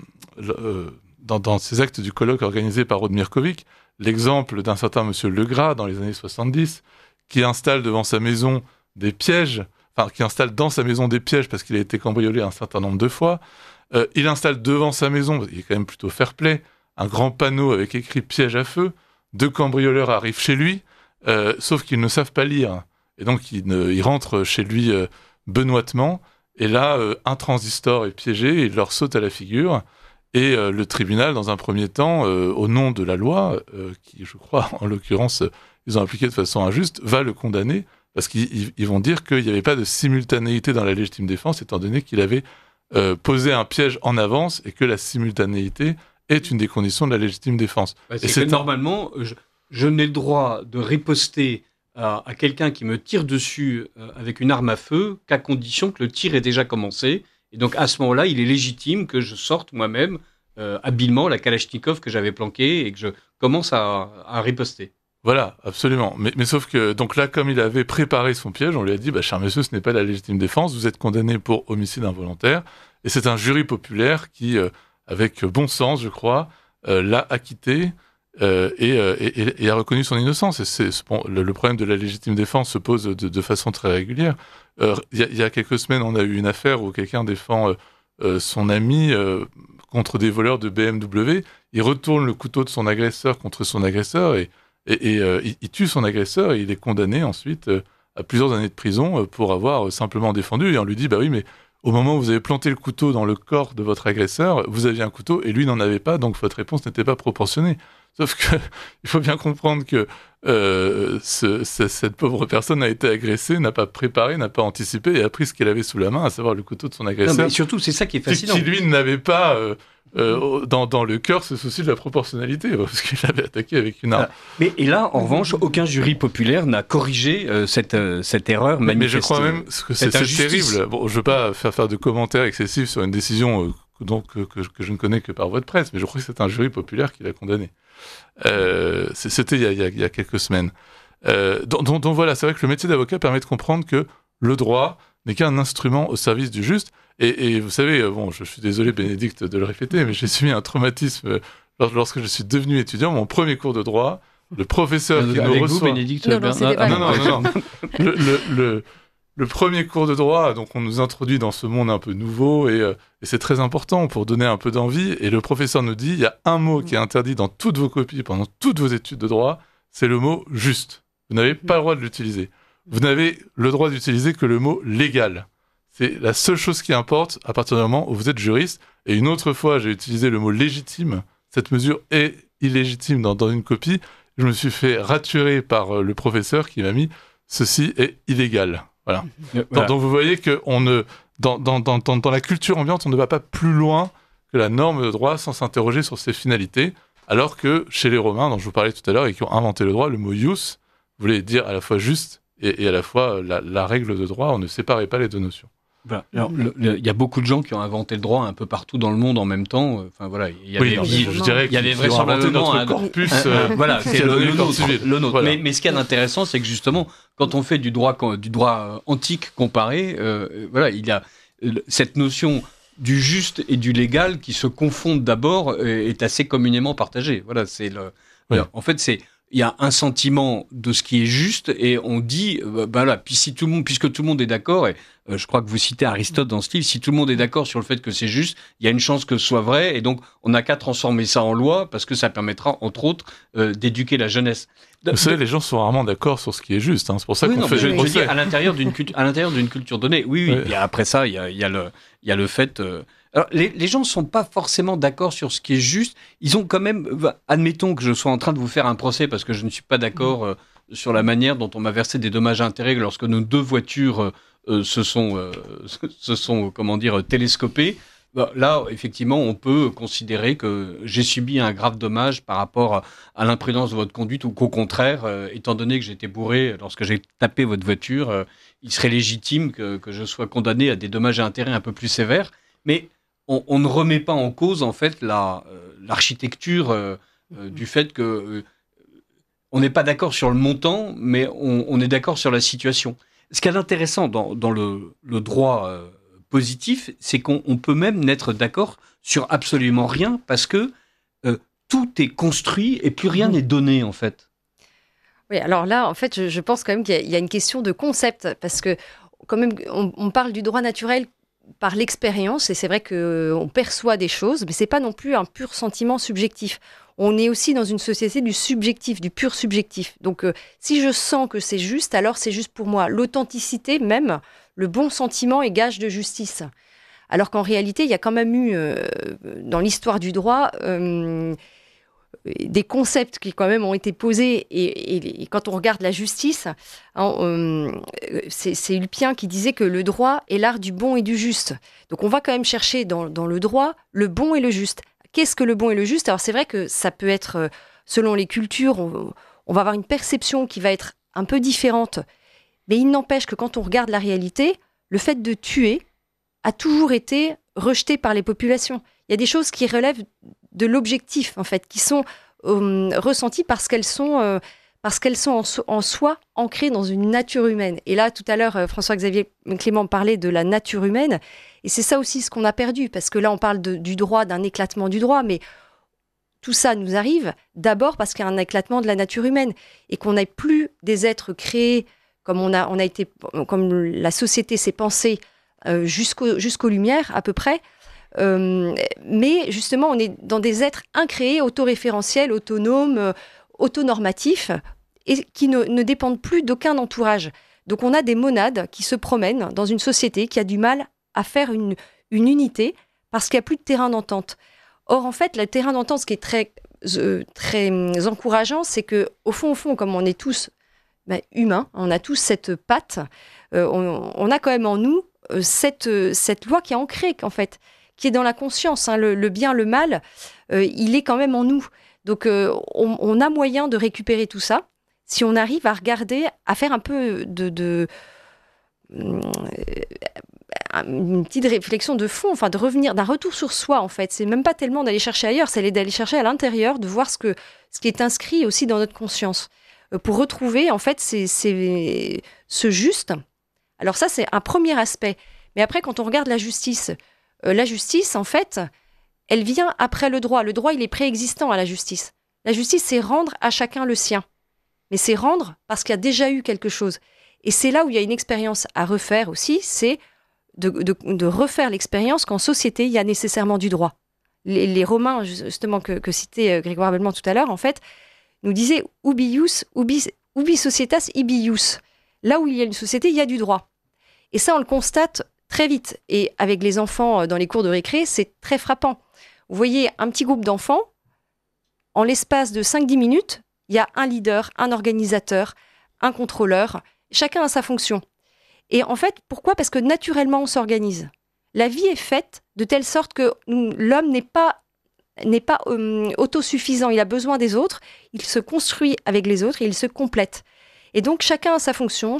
dans ces actes du colloque organisé par Aude Mirkovic, l'exemple d'un certain monsieur Legras dans les années 70, qui installe devant sa maison des pièges, enfin qui installe dans sa maison des pièges parce qu'il a été cambriolé un certain nombre de fois. Il installe devant sa maison, il est quand même plutôt fair-play, un grand panneau avec écrit « piège à feu ». 2 cambrioleurs arrivent chez lui, sauf qu'ils ne savent pas lire. Et donc ils rentrent chez lui benoîtement, et là, un transistor est piégé, et il leur saute à la figure. Et le tribunal, dans un premier temps, au nom de la loi, qui, je crois, en l'occurrence, ils ont appliqué de façon injuste, va le condamner, parce qu'ils vont dire qu'il n'y avait pas de simultanéité dans la légitime défense, étant donné qu'il avait posé un piège en avance, et que la simultanéité est une des conditions de la légitime défense. Bah, c'est que normalement, je n'ai le droit de riposter à quelqu'un qui me tire dessus avec une arme à feu qu'à condition que le tir ait déjà commencé. Et donc, à ce moment-là, il est légitime que je sorte moi-même habilement la Kalachnikov que j'avais planquée et que je commence à riposter. Voilà, absolument. Mais sauf que, donc là, comme il avait préparé son piège, on lui a dit, cher monsieur, ce n'est pas la légitime défense, vous êtes condamné pour homicide involontaire. Et c'est un jury populaire qui, avec bon sens, je crois, l'a acquitté et a reconnu son innocence. Et le problème de la légitime défense se pose de façon très régulière. Il y a quelques semaines, on a eu une affaire où quelqu'un défend son ami contre des voleurs de BMW. Il retourne le couteau de son agresseur contre son agresseur et il tue son agresseur et il est condamné ensuite à plusieurs années de prison pour avoir simplement défendu. Et on lui dit, oui, mais au moment où vous avez planté le couteau dans le corps de votre agresseur, vous aviez un couteau et lui n'en avait pas, donc votre réponse n'était pas proportionnée. Sauf que il faut bien comprendre que cette pauvre personne a été agressée, n'a pas préparé, n'a pas anticipé et a pris ce qu'elle avait sous la main, à savoir le couteau de son agresseur. Non, mais surtout, c'est ça qui est fascinant. Qui lui n'avait pas dans le cœur ce souci de la proportionnalité, parce qu'il l'avait attaqué avec une arme. Et là, en revanche, aucun jury populaire n'a corrigé cette erreur manifeste. Mais je crois même que c'est terrible. Bon, je ne veux pas faire de commentaires excessifs sur une décision que je ne connais que par voie de presse, mais je crois que c'est un jury populaire qui l'a condamné. C'était il y a quelques semaines. Donc voilà, c'est vrai que le métier d'avocat permet de comprendre que le droit n'est qu'un instrument au service du juste. Et vous savez, je suis désolé Bénédicte de le répéter, mais j'ai subi un traumatisme lorsque je suis devenu étudiant. Mon premier cours de droit, le professeur qui nous reçoit... Vous, Bénédicte Non. Le premier cours de droit, donc on nous introduit dans ce monde un peu nouveau et c'est très important pour donner un peu d'envie. Et le professeur nous dit, il y a un mot qui est interdit dans toutes vos copies pendant toutes vos études de droit, c'est le mot « juste ». Vous n'avez pas le droit de l'utiliser. Vous n'avez le droit d'utiliser que le mot « légal ». C'est la seule chose qui importe à partir du moment où vous êtes juriste. Et une autre fois, j'ai utilisé le mot légitime. Cette mesure est illégitime dans une copie. Je me suis fait raturer par le professeur qui m'a mis « ceci est illégal ». Voilà. Donc vous voyez que dans la culture ambiante, on ne va pas plus loin que la norme de droit sans s'interroger sur ses finalités, alors que chez les Romains, dont je vous parlais tout à l'heure, et qui ont inventé le droit, le mot ius voulait dire à la fois juste et à la fois la règle de droit. On ne séparait pas les deux notions. Voilà. Alors, il y a beaucoup de gens qui ont inventé le droit un peu partout dans le monde en même temps. Enfin voilà, il y avait, je dirais qu'il y avait vraisemblablement notre corpus. Voilà, c'est le nôtre. Voilà. Mais ce qui est intéressant, c'est que justement, quand on fait du droit antique comparé, voilà, il y a cette notion du juste et du légal qui se confondent d'abord est assez communément partagée. Voilà, c'est le. Oui. En fait, il y a un sentiment de ce qui est juste et on dit, voilà, puisque tout le monde est d'accord, et je crois que vous citez Aristote dans ce livre, si tout le monde est d'accord sur le fait que c'est juste, il y a une chance que ce soit vrai, et donc on n'a qu'à transformer ça en loi parce que ça permettra, entre autres, d'éduquer la jeunesse. Vous savez, les gens sont rarement d'accord sur ce qui est juste, hein. C'est pour ça qu'on fait des procès. Je dis à l'intérieur d'une culture donnée. Oui. Et après ça, il y a le fait. Alors, les gens ne sont pas forcément d'accord sur ce qui est juste. Ils ont quand même, admettons que je sois en train de vous faire un procès parce que je ne suis pas d'accord sur la manière dont on m'a versé des dommages à intérêts lorsque nos deux voitures se sont comment dire, télescopées. Là, effectivement, on peut considérer que j'ai subi un grave dommage par rapport à l'imprudence de votre conduite ou qu'au contraire, étant donné que j'étais bourré lorsque j'ai tapé votre voiture, il serait légitime que je sois condamné à des dommages à intérêts un peu plus sévères. Mais on ne remet pas en cause, en fait, l'architecture du fait que on n'est pas d'accord sur le montant, mais on est d'accord sur la situation. Ce qui est intéressant dans le droit positif, c'est qu'on peut même n'être d'accord sur absolument rien parce que tout est construit et plus rien n'est donné, en fait. Oui, alors là, en fait, je pense quand même qu'il y a une question de concept parce que quand même, on parle du droit naturel par l'expérience, et c'est vrai qu'on perçoit des choses, mais c'est pas non plus un pur sentiment subjectif. On est aussi dans une société du subjectif, du pur subjectif. Donc, si je sens que c'est juste, alors c'est juste pour moi. L'authenticité, même, le bon sentiment est gage de justice. Alors qu'en réalité, il y a quand même eu, dans l'histoire du droit, des concepts qui quand même ont été posés et quand on regarde la justice, c'est Ulpien qui disait que le droit est l'art du bon et du juste. Donc on va quand même chercher dans le droit le bon et le juste. Qu'est-ce que le bon et le juste ? Alors c'est vrai que ça peut être, selon les cultures, on va avoir une perception qui va être un peu différente, mais il n'empêche que quand on regarde la réalité, le fait de tuer a toujours été rejeté par les populations. Il y a des choses qui relèvent de l'objectif, en fait, qui sont ressenties parce qu'elles sont en soi ancrées dans une nature humaine. Et là, tout à l'heure, François-Xavier Clément parlait de la nature humaine, et c'est ça aussi ce qu'on a perdu, parce que là, on parle du droit, d'un éclatement du droit, mais tout ça nous arrive d'abord parce qu'il y a un éclatement de la nature humaine, et qu'on n'est plus des êtres créés comme on a été, comme la société s'est pensée jusqu'aux Lumières, à peu près. Mais justement, on est dans des êtres incréés, autoréférentiels, autonomes, autonormatifs, et qui ne dépendent plus d'aucun entourage. Donc on a des monades qui se promènent dans une société qui a du mal à faire une unité parce qu'il n'y a plus de terrain d'entente. Or, en fait, le terrain d'entente, ce qui est très encourageant, c'est qu'au fond, comme on est tous humains, on a tous cette patte, on a quand même en nous cette loi qui est ancrée, en fait, qui est dans la conscience, hein, le bien, le mal, il est quand même en nous. Donc, on a moyen de récupérer tout ça si on arrive à regarder, à faire un peu une petite réflexion de fond, enfin de revenir, d'un retour sur soi, en fait. C'est même pas tellement d'aller chercher ailleurs, c'est d'aller chercher à l'intérieur, de voir ce qui est inscrit aussi dans notre conscience, pour retrouver, en fait, ce juste. Alors ça, c'est un premier aspect. Mais après, quand on regarde la justice, en fait, elle vient après le droit. Le droit, il est préexistant à la justice. La justice, c'est rendre à chacun le sien. Mais c'est rendre parce qu'il y a déjà eu quelque chose. Et c'est là où il y a une expérience à refaire aussi, c'est de refaire l'expérience qu'en société, il y a nécessairement du droit. Les Romains, justement, que citait Grégoire Bellemand tout à l'heure, en fait, nous disaient « ubi societas ibi ius ». Là où il y a une société, il y a du droit. Et ça, on le constate très vite. Et avec les enfants dans les cours de récré, c'est très frappant. Vous voyez un petit groupe d'enfants, en l'espace de 5-10 minutes, il y a un leader, un organisateur, un contrôleur, chacun a sa fonction. Et en fait, pourquoi ? Parce que naturellement, on s'organise. La vie est faite de telle sorte que l'homme n'est pas autosuffisant, il a besoin des autres, il se construit avec les autres et il se complète. Et donc, chacun a sa fonction, et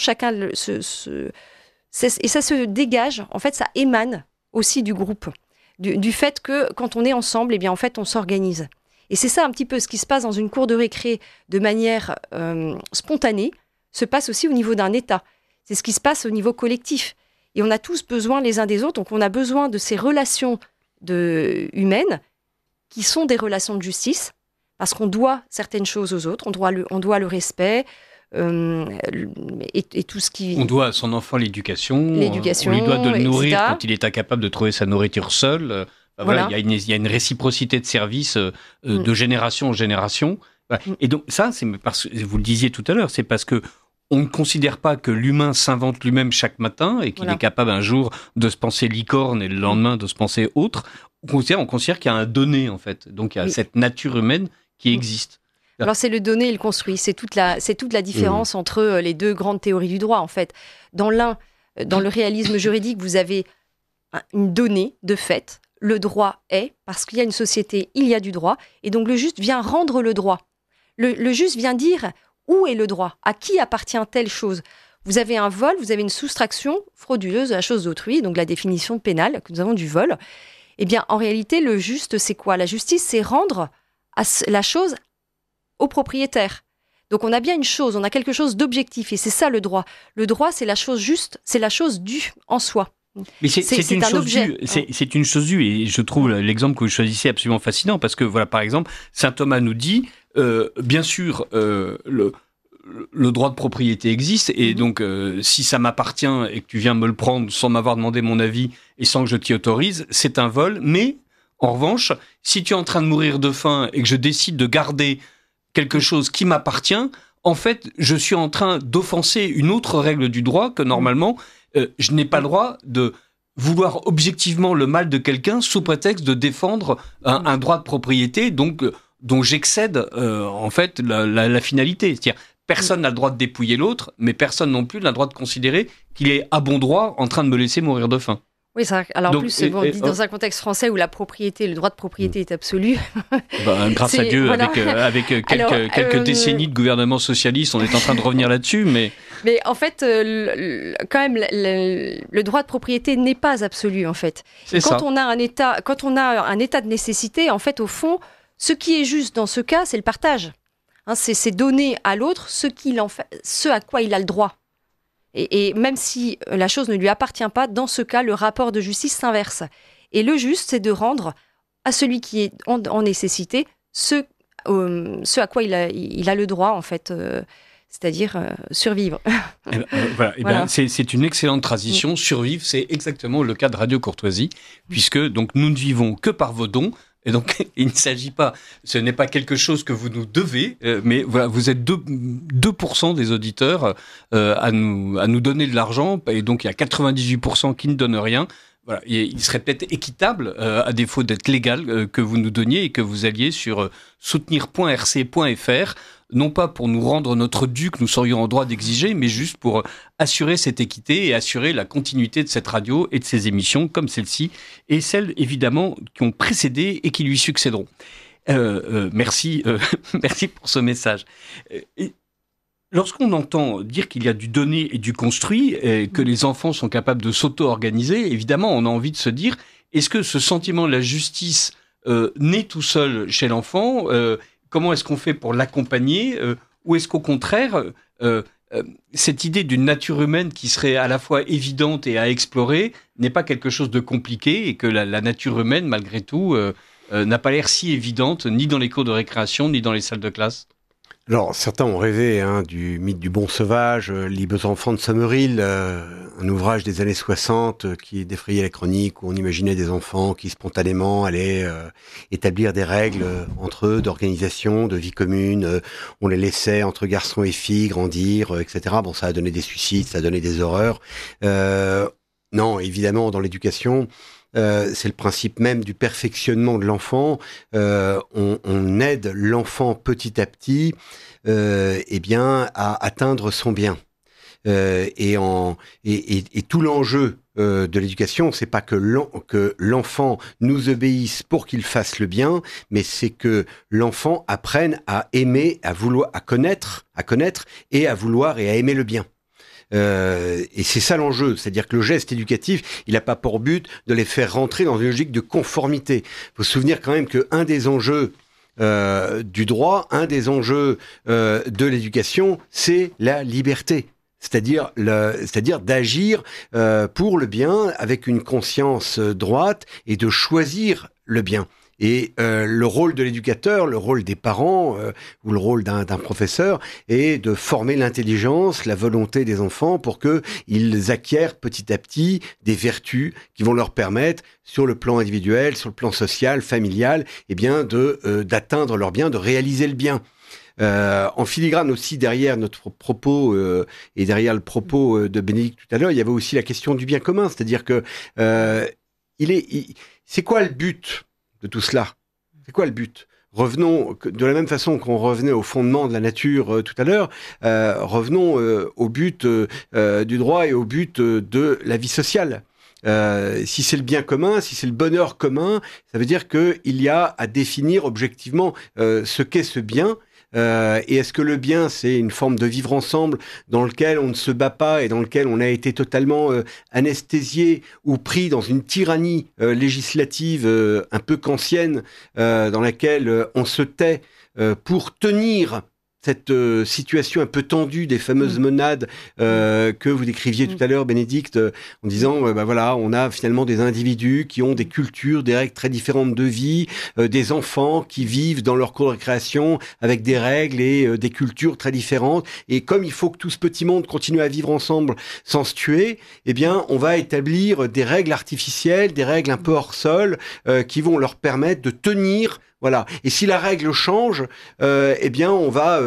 ça se dégage, en fait, ça émane aussi du groupe, du fait que quand on est ensemble, eh bien, en fait, on s'organise. Et c'est ça un petit peu ce qui se passe dans une cour de récré de manière spontanée, se passe aussi au niveau d'un État. C'est ce qui se passe au niveau collectif. Et on a tous besoin les uns des autres, donc on a besoin de ces relations humaines qui sont des relations de justice, parce qu'on doit certaines choses aux autres, on doit le respect, et tout ce qui... On doit à son enfant l'éducation, on lui doit de le nourrir etc. Quand il est incapable de trouver sa nourriture seul. Voilà. Il y a une réciprocité de service de génération en génération. Voilà. Et donc ça, c'est parce que vous le disiez tout à l'heure, c'est parce que on ne considère pas que l'humain s'invente lui-même chaque matin et qu'il est capable un jour de se penser licorne et le lendemain de se penser autre. On considère qu'il y a un donné, en fait. Donc, il y a cette nature humaine qui existe. Alors, c'est le donné et le construit. C'est toute la différence entre les deux grandes théories du droit, en fait. Dans le réalisme juridique, vous avez une donnée de fait. Le droit est, parce qu'il y a une société, il y a du droit. Et donc, le juste vient rendre le droit. Le juste vient dire où est le droit, à qui appartient telle chose. Vous avez un vol, vous avez une soustraction frauduleuse de la chose d'autrui, donc la définition pénale que nous avons du vol. Eh bien, en réalité, le juste, c'est quoi ? La justice, c'est rendre la chose au propriétaire. Donc, on a bien une chose, on a quelque chose d'objectif, et c'est ça le droit. Le droit, c'est la chose juste, c'est la chose due en soi. Mais c'est une chose due, c'est une chose due, et je trouve l'exemple que vous choisissez absolument fascinant, parce que, voilà, par exemple, saint Thomas nous dit, bien sûr, le droit de propriété existe, et donc si ça m'appartient et que tu viens me le prendre sans m'avoir demandé mon avis et sans que je t'y autorise, c'est un vol. Mais en revanche, si tu es en train de mourir de faim et que je décide de garder quelque chose qui m'appartient, en fait, je suis en train d'offenser une autre règle du droit que normalement, je n'ai pas le droit de vouloir objectivement le mal de quelqu'un sous prétexte de défendre un droit de propriété, donc dont j'excède en fait la finalité. C'est-à-dire, personne n'a le droit de dépouiller l'autre, mais personne non plus n'a le droit de considérer qu'il est à bon droit en train de me laisser mourir de faim. Oui, alors donc, en plus, dit dans un contexte français où le droit de propriété est absolu. Grâce à Dieu, voilà. avec quelques décennies de gouvernement socialiste, on est en train de revenir là-dessus, mais en fait, quand même, le droit de propriété n'est pas absolu, en fait. Quand on a un état de nécessité, en fait, au fond, ce qui est juste dans ce cas, c'est le partage. C'est donner à l'autre ce à quoi il a le droit. Et même si la chose ne lui appartient pas, dans ce cas, le rapport de justice s'inverse. Et le juste, c'est de rendre à celui qui est en nécessité ce à quoi il a le droit, en fait, c'est-à-dire survivre. Voilà. C'est une excellente transition. Survivre, c'est exactement le cas de Radio Courtoisie, puisque donc, nous ne vivons que par vos dons. Et donc, il ne s'agit pas, ce n'est pas quelque chose que vous nous devez, mais voilà, vous êtes 2% des auditeurs à nous donner de l'argent, et donc il y a 98% qui ne donnent rien. Voilà, il serait peut-être équitable, à défaut d'être légal, que vous nous donniez et que vous alliez sur soutenir.rc.fr, non pas pour nous rendre notre dû que nous serions en droit d'exiger, mais juste pour assurer cette équité et assurer la continuité de cette radio et de ces émissions comme celle-ci et celles évidemment qui ont précédé et qui lui succéderont. Merci pour ce message. Lorsqu'on entend dire qu'il y a du donné et du construit, et que les enfants sont capables de s'auto-organiser, évidemment, on a envie de se dire, est-ce que ce sentiment de la justice naît tout seul chez l'enfant ? Comment est-ce qu'on fait pour l'accompagner ? Ou est-ce qu'au contraire, cette idée d'une nature humaine qui serait à la fois évidente et à explorer n'est pas quelque chose de compliqué et que la nature humaine, malgré tout, n'a pas l'air si évidente, ni dans les cours de récréation, ni dans les salles de classe ? Alors, certains ont rêvé du mythe du bon sauvage, Les beaux enfants de Summerhill, un ouvrage des années 60 qui défrayait la chronique, où on imaginait des enfants qui spontanément allaient établir des règles entre eux, d'organisation, de vie commune. On les laissait entre garçons et filles grandir, etc. Bon, ça a donné des suicides, ça a donné des horreurs. Non, évidemment, dans l'éducation, c'est le principe même du perfectionnement de l'enfant. On aide l'enfant petit à petit à atteindre son bien. Et tout l'enjeu de l'éducation, c'est pas que l'enfant nous obéisse pour qu'il fasse le bien, mais c'est que l'enfant apprenne à aimer, à vouloir, à connaître et à vouloir et à aimer le bien. Et c'est ça l'enjeu, c'est-à-dire que le geste éducatif, il n'a pas pour but de les faire rentrer dans une logique de conformité. Il faut se souvenir quand même qu'un des enjeux du droit, un des enjeux de l'éducation, c'est la liberté. C'est-à-dire d'agir pour le bien avec une conscience droite et de choisir le bien. Et le rôle de l'éducateur, le rôle des parents ou le rôle d'un professeur est de former l'intelligence, la volonté des enfants pour qu'ils acquièrent petit à petit des vertus qui vont leur permettre, sur le plan individuel, sur le plan social, familial, d'atteindre leur bien, de réaliser le bien. En filigrane aussi derrière notre propos et derrière le propos de Bénédicte tout à l'heure, il y avait aussi la question du bien commun, c'est-à-dire que c'est quoi le but de tout cela? C'est quoi le but? Revenons, de la même façon qu'on revenait au fondement de la nature tout à l'heure, revenons au but du droit et au but de la vie sociale. Si c'est le bien commun, si c'est le bonheur commun, ça veut dire qu'il y a à définir objectivement ce qu'est ce bien. Et est-ce que le bien, c'est une forme de vivre ensemble dans lequel on ne se bat pas et dans lequel on a été totalement anesthésié ou pris dans une tyrannie législative un peu kantienne dans laquelle on se tait pour tenir cette situation un peu tendue des fameuses monades que vous décriviez tout à l'heure, Bénédicte, en disant, on a finalement des individus qui ont des cultures, des règles très différentes de vie, des enfants qui vivent dans leur cour de récréation avec des règles et des cultures très différentes. Et comme il faut que tout ce petit monde continue à vivre ensemble sans se tuer, on va établir des règles artificielles, des règles un peu hors sol, qui vont leur permettre de tenir. Voilà. Et si la règle change, on va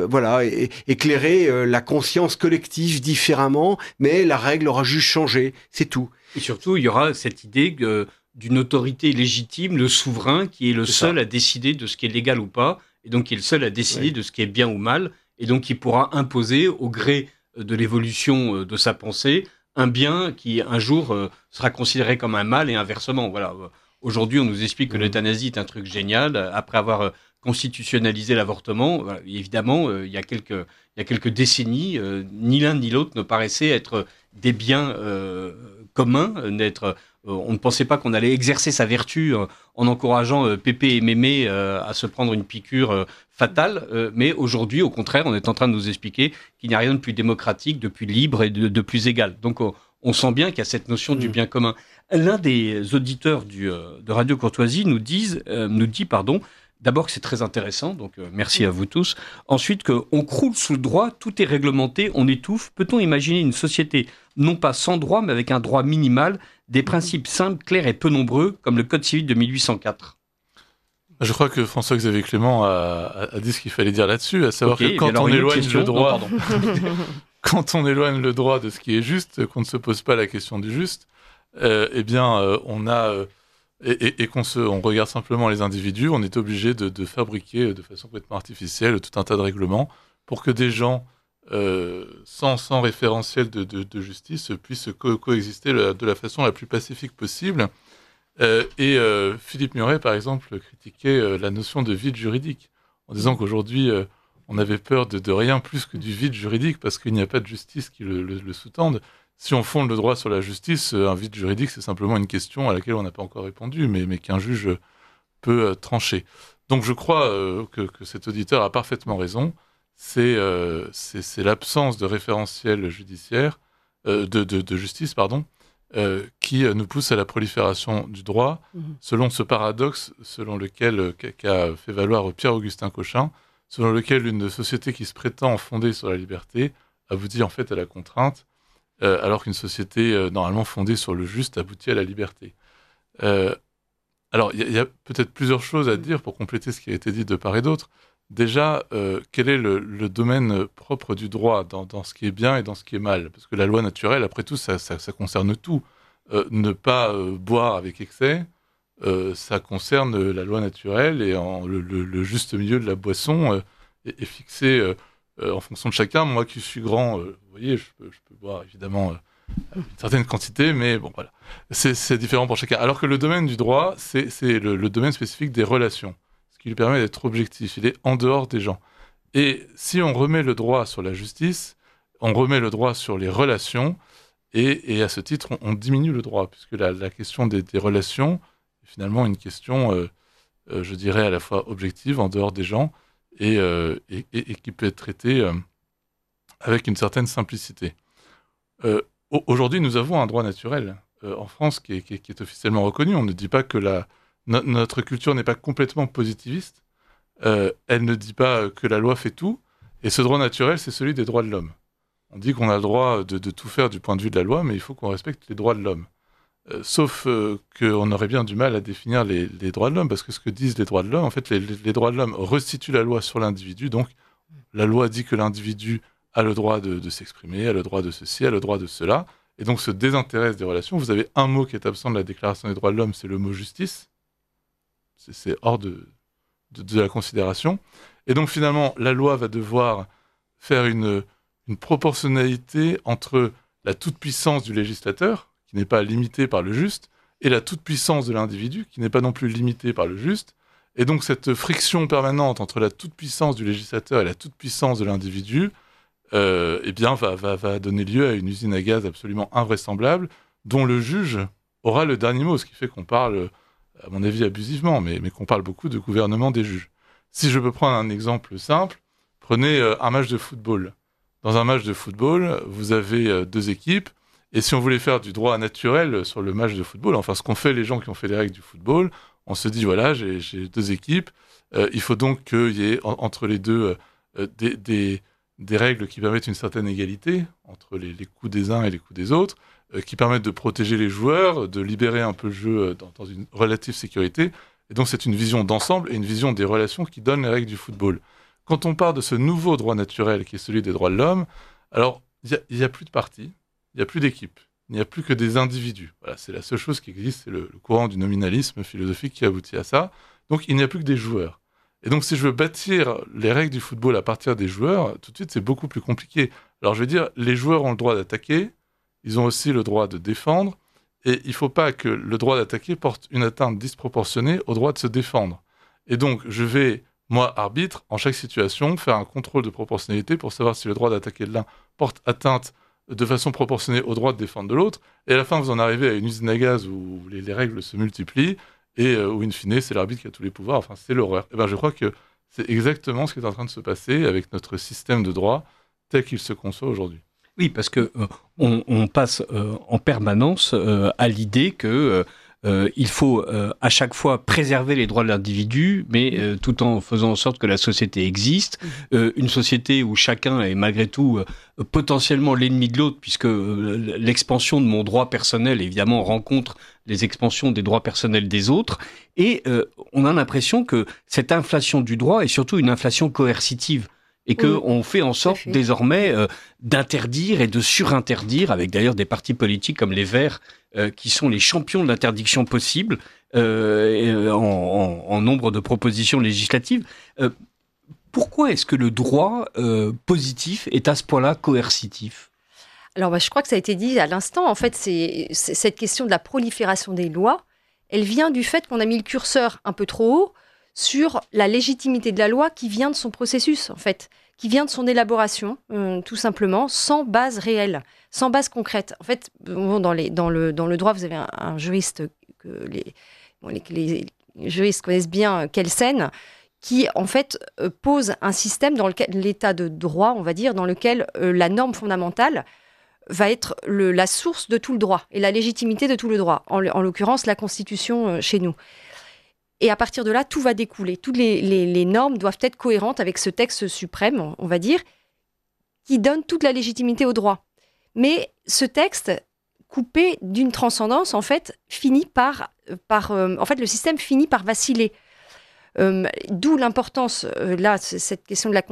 éclairer la conscience collective différemment, mais la règle aura juste changé, c'est tout. Et surtout, il y aura cette idée d'une autorité légitime, le souverain, qui est le seul à décider de ce qui est légal ou pas, et donc qui est le seul à décider de ce qui est bien ou mal, et donc qui pourra imposer, au gré de l'évolution de sa pensée, un bien qui, un jour, sera considéré comme un mal et inversement. Voilà. Aujourd'hui, on nous explique que l'euthanasie est un truc génial. Après avoir constitutionnalisé l'avortement, évidemment, il y a quelques décennies, ni l'un ni l'autre ne paraissaient être des biens communs. On ne pensait pas qu'on allait exercer sa vertu en encourageant Pépé et Mémé à se prendre une piqûre fatale. Mais aujourd'hui, au contraire, on est en train de nous expliquer qu'il n'y a rien de plus démocratique, de plus libre et de plus égal. Donc, on sent bien qu'il y a cette notion du bien commun. L'un des auditeurs de Radio Courtoisie nous dit, d'abord que c'est très intéressant, donc merci à vous tous. Ensuite, qu'on croule sous le droit, tout est réglementé, on étouffe. Peut-on imaginer une société, non pas sans droit, mais avec un droit minimal, des principes simples, clairs et peu nombreux, comme le Code civil de 1804 ? Je crois que François-Xavier Clément a dit ce qu'il fallait dire là-dessus, à savoir que quand on éloigne le droit... Quand on éloigne le droit de ce qui est juste, qu'on ne se pose pas la question du juste, on regarde simplement les individus, on est obligé de fabriquer de façon complètement artificielle tout un tas de règlements pour que des gens sans référentiel de justice puissent coexister de la façon la plus pacifique possible. Philippe Muret, par exemple, critiquait la notion de vide juridique en disant qu'aujourd'hui... on avait peur de rien plus que du vide juridique parce qu'il n'y a pas de justice qui le sous-tende. Si on fonde le droit sur la justice, un vide juridique, c'est simplement une question à laquelle on n'a pas encore répondu, mais qu'un juge peut trancher. Donc je crois que cet auditeur a parfaitement raison. C'est l'absence de référentiel judiciaire, de justice, qui nous pousse à la prolifération du droit, selon ce paradoxe qu'a fait valoir Pierre-Augustin Cochin, selon lequel une société qui se prétend fondée sur la liberté aboutit en fait à la contrainte, alors qu'une société normalement fondée sur le juste aboutit à la liberté. Alors, il y a peut-être plusieurs choses à dire pour compléter ce qui a été dit de part et d'autre. Déjà, quel est le domaine propre du droit dans ce qui est bien et dans ce qui est mal ? Parce que la loi naturelle, après tout, ça concerne tout. ne pas boire avec excès, ça concerne la loi naturelle et le juste milieu de la boisson est fixé en fonction de chacun. Moi qui suis grand, vous voyez, je peux boire évidemment une certaine quantité, mais bon voilà, c'est différent pour chacun. Alors que le domaine du droit, c'est le domaine spécifique des relations, ce qui lui permet d'être objectif. Il est en dehors des gens. Et si on remet le droit sur la justice, on remet le droit sur les relations, et à ce titre, on diminue le droit, puisque la question des relations est finalement une question, je dirais, à la fois objective, en dehors des gens, et qui peut être traitée avec une certaine simplicité. Aujourd'hui, nous avons un droit naturel en France qui est officiellement reconnu. On ne dit pas que notre culture n'est pas complètement positiviste. Elle ne dit pas que la loi fait tout. Et ce droit naturel, c'est celui des droits de l'homme. On dit qu'on a le droit de tout faire du point de vue de la loi, mais il faut qu'on respecte les droits de l'homme. Sauf qu'on aurait bien du mal à définir les droits de l'homme, parce que ce que disent les droits de l'homme, en fait, les droits de l'homme restituent la loi sur l'individu. Donc, la loi dit que l'individu a le droit de s'exprimer, a le droit de ceci, a le droit de cela, et donc se désintéresse des relations. Vous avez un mot qui est absent de la Déclaration des droits de l'homme, c'est le mot justice. C'est hors de la considération. Et donc finalement, la loi va devoir faire une proportionnalité entre la toute-puissance du législateur, qui n'est pas limitée par le juste, et la toute-puissance de l'individu, qui n'est pas non plus limitée par le juste. Et donc cette friction permanente entre la toute-puissance du législateur et la toute-puissance de l'individu, eh bien, va donner lieu à une usine à gaz absolument invraisemblable, dont le juge aura le dernier mot, ce qui fait qu'on parle, à mon avis abusivement, mais qu'on parle beaucoup de gouvernement des juges. Si je peux prendre un exemple simple, prenez un match de football. Dans un match de football, vous avez deux équipes, et si on voulait faire du droit naturel sur le match de football, enfin ce qu'ont fait les gens qui ont fait les règles du football, on se dit, voilà, j'ai deux équipes, il faut donc qu'il y ait entre les deux des règles qui permettent une certaine égalité entre les coups des uns et les coups des autres, qui permettent de protéger les joueurs, de libérer un peu le jeu dans une relative sécurité. Et donc c'est une vision d'ensemble et une vision des relations qui donne les règles du football. Quand on part de ce nouveau droit naturel qui est celui des droits de l'homme, alors il n'y a plus de partis, il n'y a plus d'équipes, il n'y a plus que des individus. Voilà, c'est la seule chose qui existe, c'est le courant du nominalisme philosophique qui aboutit à ça. Donc il n'y a plus que des joueurs. Et donc, si je veux bâtir les règles du football à partir des joueurs, tout de suite, c'est beaucoup plus compliqué. Alors, je veux dire, les joueurs ont le droit d'attaquer, ils ont aussi le droit de défendre, et il ne faut pas que le droit d'attaquer porte une atteinte disproportionnée au droit de se défendre. Et donc, je vais, moi, arbitre, en chaque situation, faire un contrôle de proportionnalité pour savoir si le droit d'attaquer de l'un porte atteinte de façon proportionnée au droit de défendre de l'autre. Et à la fin, vous en arrivez à une usine à gaz où les règles se multiplient, et où, in fine, c'est l'arbitre qui a tous les pouvoirs. Enfin, c'est l'horreur. Et ben, je crois que c'est exactement ce qui est en train de se passer avec notre système de droit tel qu'il se conçoit aujourd'hui. Oui, parce que on passe en permanence à l'idée que il faut à chaque fois préserver les droits de l'individu, mais tout en faisant en sorte que la société existe. Une société où chacun est malgré tout potentiellement l'ennemi de l'autre, puisque l'expansion de mon droit personnel, évidemment, rencontre les expansions des droits personnels des autres. Et on a l'impression que cette inflation du droit est surtout une inflation coercitive. Et qu'on fait en sorte désormais d'interdire et de surinterdire, avec d'ailleurs des partis politiques comme les Verts, qui sont les champions de l'interdiction possible en nombre de propositions législatives. Pourquoi est-ce que le droit positif est à ce point-là coercitif ? Alors je crois que ça a été dit à l'instant. En fait, c'est cette question de la prolifération des lois, elle vient du fait qu'on a mis le curseur un peu trop haut sur la légitimité de la loi qui vient de son processus, en fait, qui vient de son élaboration, tout simplement, sans base réelle, sans base concrète. En fait, dans le droit, vous avez un juriste que les juristes connaissent bien, Kelsen, qui, en fait, pose un système dans lequel l'état de droit, on va dire, dans lequel la norme fondamentale va être la source de tout le droit et la légitimité de tout le droit, en l'occurrence la Constitution chez nous. Et à partir de là, tout va découler. Toutes les normes doivent être cohérentes avec ce texte suprême, on va dire, qui donne toute la légitimité au droit. Mais ce texte, coupé d'une transcendance, en fait, en fait, le système finit par vaciller. D'où l'importance, là, cette question de la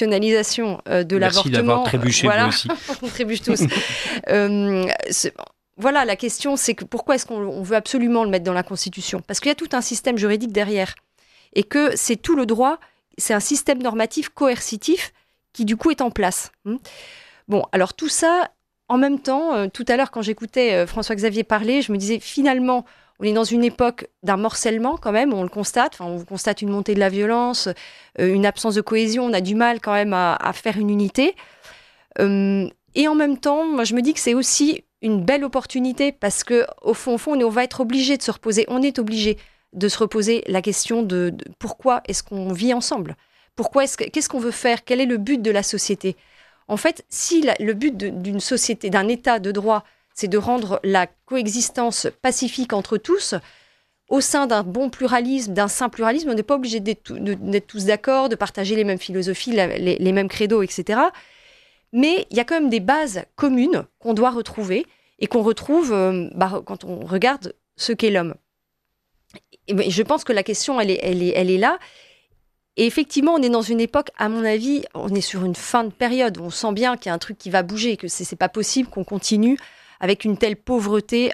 constitutionnalisation de l'avortement. Merci d'avoir trébuché, voilà. vous aussi. On trébuche tous. voilà, la question, c'est que pourquoi est-ce qu'on veut absolument le mettre dans la Constitution ? Parce qu'il y a tout un système juridique derrière. Et que c'est tout le droit, c'est un système normatif coercitif qui, du coup, est en place. Bon, alors tout ça, en même temps, tout à l'heure, quand j'écoutais François-Xavier parler, je me disais, finalement, on est dans une époque d'un morcellement, quand même, on le constate. Enfin, on constate une montée de la violence, une absence de cohésion, on a du mal, quand même, à faire une unité. Et en même temps, moi, je me dis que c'est aussi une belle opportunité parce que au fond, on va être obligé de se reposer. On est obligé de se reposer la question de pourquoi est-ce qu'on vit ensemble ? Qu'est-ce qu'on veut faire ? Quel est le but de la société ? En fait, si le but d'une société, d'un état de droit, c'est de rendre la coexistence pacifique entre tous, au sein d'un bon pluralisme, d'un sain pluralisme, on n'est pas obligé d'être tous d'accord, de partager les mêmes philosophies, les mêmes credos, etc. Mais il y a quand même des bases communes qu'on doit retrouver et qu'on retrouve quand on regarde ce qu'est l'homme. Et je pense que la question, elle est là. Et effectivement, on est dans une époque, à mon avis, on est sur une fin de période où on sent bien qu'il y a un truc qui va bouger, que c'est pas possible qu'on continue avec une telle pauvreté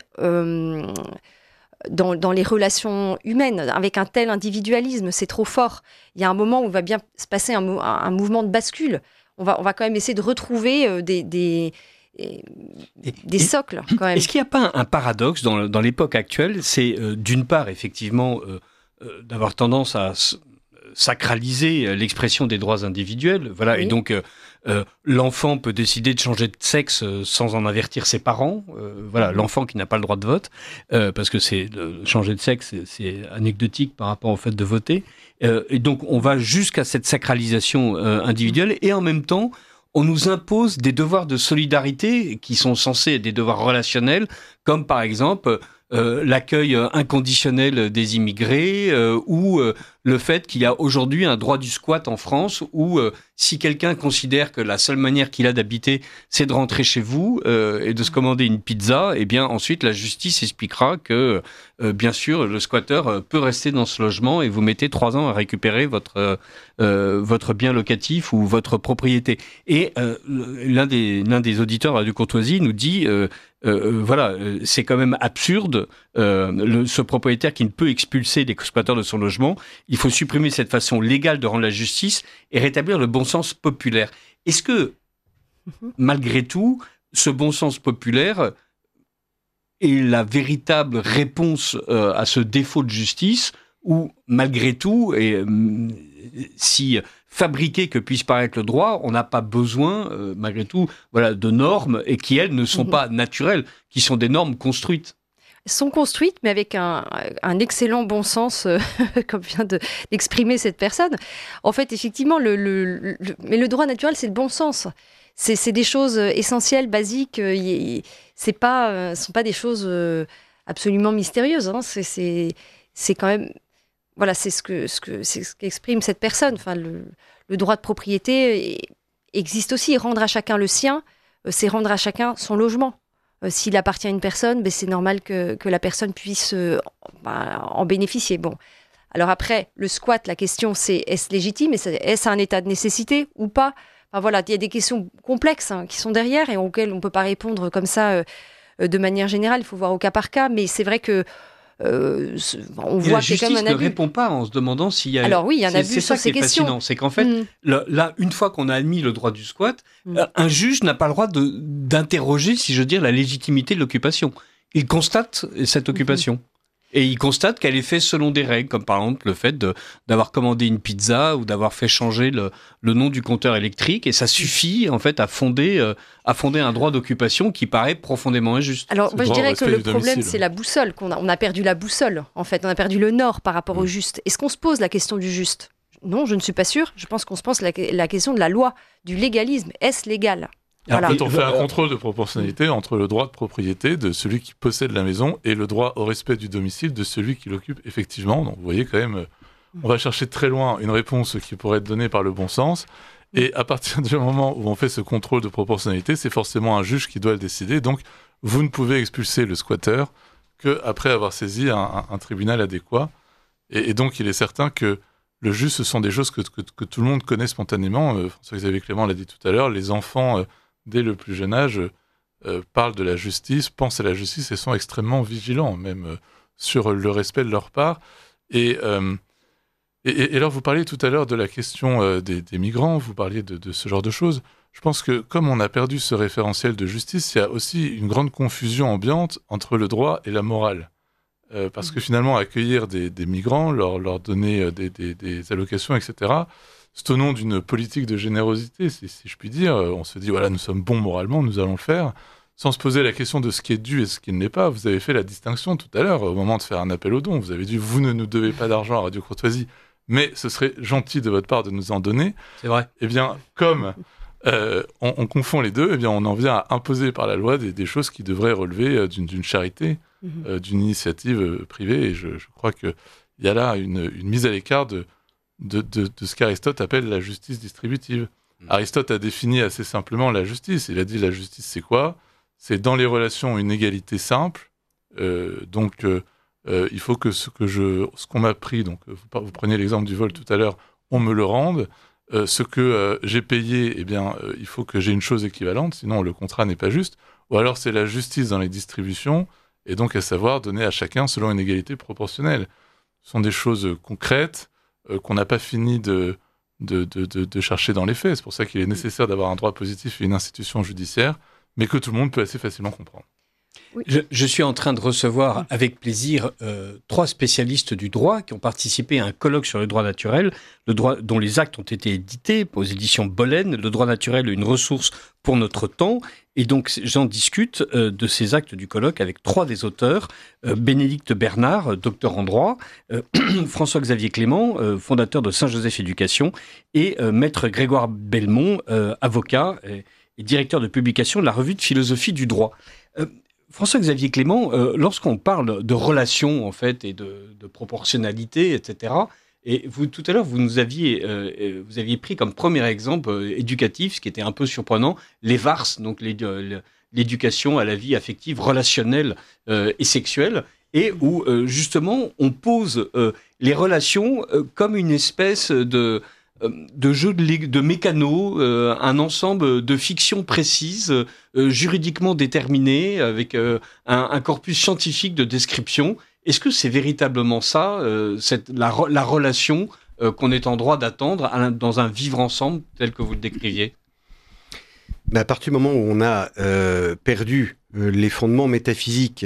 dans les relations humaines, avec un tel individualisme, c'est trop fort. Il y a un moment où il va bien se passer un mouvement de bascule. On va quand même essayer de retrouver des socles, quand même. Est-ce qu'il n'y a pas un paradoxe dans l'époque actuelle ? C'est d'une part, effectivement, d'avoir tendance à sacraliser l'expression des droits individuels. Voilà, oui. Et donc, l'enfant peut décider de changer de sexe sans en avertir ses parents. Voilà, l'enfant qui n'a pas le droit de vote, parce que changer de sexe, c'est anecdotique par rapport au fait de voter. Et donc, on va jusqu'à cette sacralisation individuelle, et en même temps, on nous impose des devoirs de solidarité qui sont censés être des devoirs relationnels, comme par exemple l'accueil inconditionnel des immigrés ou le fait qu'il y a aujourd'hui un droit du squat en France où si quelqu'un considère que la seule manière qu'il a d'habiter, c'est de rentrer chez vous et de se commander une pizza, eh bien ensuite la justice expliquera que bien sûr le squatteur peut rester dans ce logement et vous mettez 3 ans à récupérer votre bien locatif ou votre propriété. Et l'un des auditeurs de Radio Courtoisie nous dit voilà, c'est quand même absurde, ce propriétaire qui ne peut expulser les squatteurs de son logement. Il faut supprimer cette façon légale de rendre la justice et rétablir le bon sens populaire. Est-ce que, malgré tout, ce bon sens populaire est la véritable réponse à ce défaut de justice ou, malgré tout, et si fabriqué que puisse paraître le droit, on n'a pas besoin, malgré tout, voilà, de normes et qui, elles, ne sont pas naturelles, qui sont des normes construites. Sont construites, mais avec un excellent bon sens, comme vient d'exprimer cette personne. En fait, effectivement, mais le droit naturel, c'est le bon sens. C'est des choses essentielles, basiques. Ce ne sont pas des choses absolument mystérieuses. Hein. C'est quand même... Voilà, c'est ce qu'exprime cette personne. Enfin, le droit de propriété existe aussi. Rendre à chacun le sien, c'est rendre à chacun son logement. S'il appartient à une personne, c'est normal que la personne puisse en bénéficier. Bon. Alors après, le squat, la question c'est est-ce légitime ? Est-ce un état de nécessité ou pas ? Enfin, voilà, il y a des questions complexes qui sont derrière et auxquelles on ne peut pas répondre comme ça de manière générale. Il faut voir au cas par cas. Mais c'est vrai que on voit qu'il y a quand même un abus. La justice ne répond pas en se demandant s'il y a... Alors oui, il y a un abus sur ces questions. C'est ça qui est fascinant, c'est qu'en fait, là, une fois qu'on a admis le droit du squat, un juge n'a pas le droit d'interroger, si je veux dire, la légitimité de l'occupation. Il constate cette occupation. Et il constate qu'elle est faite selon des règles, comme par exemple le fait d'avoir commandé une pizza ou d'avoir fait changer le nom du compteur électrique, et ça suffit en fait à fonder un droit d'occupation qui paraît profondément injuste. Alors moi je dirais que le problème c'est la boussole, on a perdu la boussole en fait, on a perdu le nord par rapport au juste. Est-ce qu'on se pose la question du juste ? Non, je ne suis pas sûre. Je pense qu'on se pose la question de la loi, du légalisme. Est-ce légal ? Voilà. En fait, on fait un contrôle de proportionnalité entre le droit de propriété de celui qui possède la maison et le droit au respect du domicile de celui qui l'occupe effectivement. Donc, vous voyez quand même, on va chercher très loin une réponse qui pourrait être donnée par le bon sens. Et à partir du moment où on fait ce contrôle de proportionnalité, c'est forcément un juge qui doit le décider. Donc, vous ne pouvez expulser le squatteur qu'après avoir saisi un tribunal adéquat. Et donc, il est certain que le juge, ce sont des choses que tout le monde connaît spontanément. François-Xavier Clément l'a dit tout à l'heure, les enfants... dès le plus jeune âge, parlent de la justice, pensent à la justice et sont extrêmement vigilants, même sur le respect de leur part. Et alors, vous parliez tout à l'heure de la question des migrants, vous parliez de ce genre de choses. Je pense que comme on a perdu ce référentiel de justice, il y a aussi une grande confusion ambiante entre le droit et la morale. Parce que finalement, accueillir des migrants, leur donner des allocations, etc., c'est au nom d'une politique de générosité, si je puis dire. On se dit, voilà, nous sommes bons moralement, nous allons le faire, sans se poser la question de ce qui est dû et ce qui ne l'est pas. Vous avez fait la distinction tout à l'heure, au moment de faire un appel aux dons. Vous avez dit, vous ne nous devez pas d'argent à Radio Courtoisie, mais ce serait gentil de votre part de nous en donner. C'est vrai. Eh bien, comme on confond les deux, eh bien, on en vient à imposer par la loi des choses qui devraient relever d'une charité, d'une initiative privée. Et je crois qu'il y a là une mise à l'écart de ce qu'Aristote appelle la justice distributive. Aristote a défini assez simplement la justice. Il a dit, la justice, c'est quoi ? C'est dans les relations une égalité simple. Donc, il faut que ce qu'on m'a pris, donc vous preniez l'exemple du vol tout à l'heure, on me le rende. Ce que j'ai payé, eh bien, il faut que j'ai une chose équivalente, sinon le contrat n'est pas juste. Ou alors c'est la justice dans les distributions, et donc à savoir donner à chacun selon une égalité proportionnelle. Ce sont des choses concrètes qu'on n'a pas fini de chercher dans les faits. C'est pour ça qu'il est nécessaire d'avoir un droit positif et une institution judiciaire, mais que tout le monde peut assez facilement comprendre. Oui. Je suis en train de recevoir avec plaisir 3 spécialistes du droit qui ont participé à un colloque sur le droit naturel, le droit dont les actes ont été édités aux éditions Bollen, le droit naturel, une ressource pour notre temps. Et donc j'en discute de ces actes du colloque avec 3 des auteurs, Bénédicte Bernard, docteur en droit, François-Xavier Clément, fondateur de Saint-Joseph Éducation, et maître Grégoire Belmont, avocat et directeur de publication de la revue de philosophie du droit. François-Xavier Clément, lorsqu'on parle de relations en fait et de proportionnalité, etc., et vous tout à l'heure vous aviez pris comme premier exemple éducatif, ce qui était un peu surprenant, les VARS, donc l'éducation à la vie affective, relationnelle et sexuelle, et où justement on pose les relations comme une espèce de jeu de mécano, un ensemble de fictions précises, juridiquement déterminées, avec un corpus scientifique de description. Est-ce que c'est véritablement ça, la relation qu'on est en droit d'attendre dans un vivre ensemble tel que vous le décriviez ? À partir du moment où on a perdu les fondements métaphysiques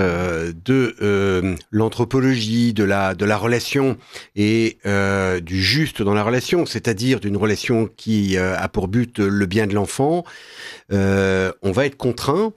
de l'anthropologie, de la relation et du juste dans la relation, c'est-à-dire d'une relation qui a pour but le bien de l'enfant, on va être contraint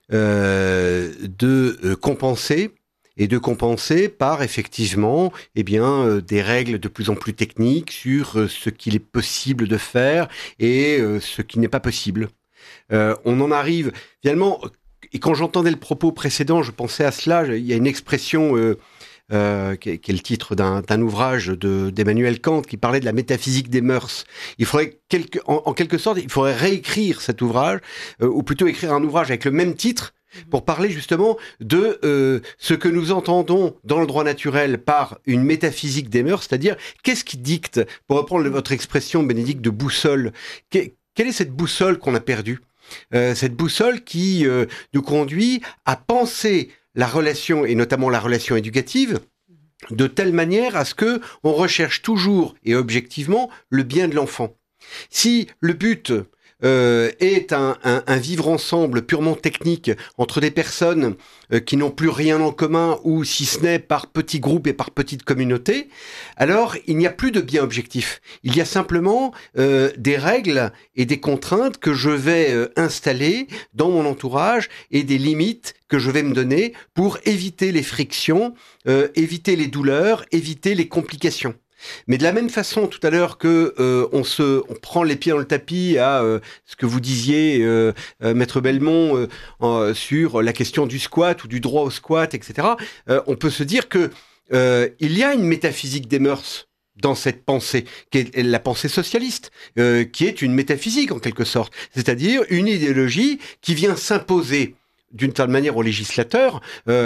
de compenser. Et de compenser par effectivement, des règles de plus en plus techniques sur ce qu'il est possible de faire et ce qui n'est pas possible. On en arrive finalement. Et quand j'entendais le propos précédent, je pensais à cela. Il y a une expression qui est le titre d'un ouvrage d'Emmanuel Kant qui parlait de la métaphysique des mœurs. Il faudrait en quelque sorte, il faudrait réécrire cet ouvrage, ou plutôt écrire un ouvrage avec le même titre, pour parler justement de ce que nous entendons dans le droit naturel par une métaphysique des mœurs, c'est-à-dire qu'est-ce qui dicte, pour reprendre votre expression, Bénédicte, de boussole, quelle est cette boussole qu'on a perdue ? Cette boussole qui nous conduit à penser la relation, et notamment la relation éducative, de telle manière à ce que on recherche toujours et objectivement le bien de l'enfant. Si le but est un vivre ensemble purement technique entre des personnes qui n'ont plus rien en commun, ou si ce n'est par petits groupes et par petites communautés, alors il n'y a plus de bien objectif. Il y a simplement des règles et des contraintes que je vais installer dans mon entourage et des limites que je vais me donner pour éviter les frictions, éviter les douleurs, éviter les complications. Mais de la même façon, tout à l'heure, que on prend les pieds dans le tapis à ce que vous disiez, Maître Belmont, sur la question du squat ou du droit au squat, etc., on peut se dire que il y a une métaphysique des mœurs dans cette pensée, qui est la pensée socialiste, qui est une métaphysique en quelque sorte, c'est-à-dire une idéologie qui vient s'imposer d'une certaine manière aux législateurs,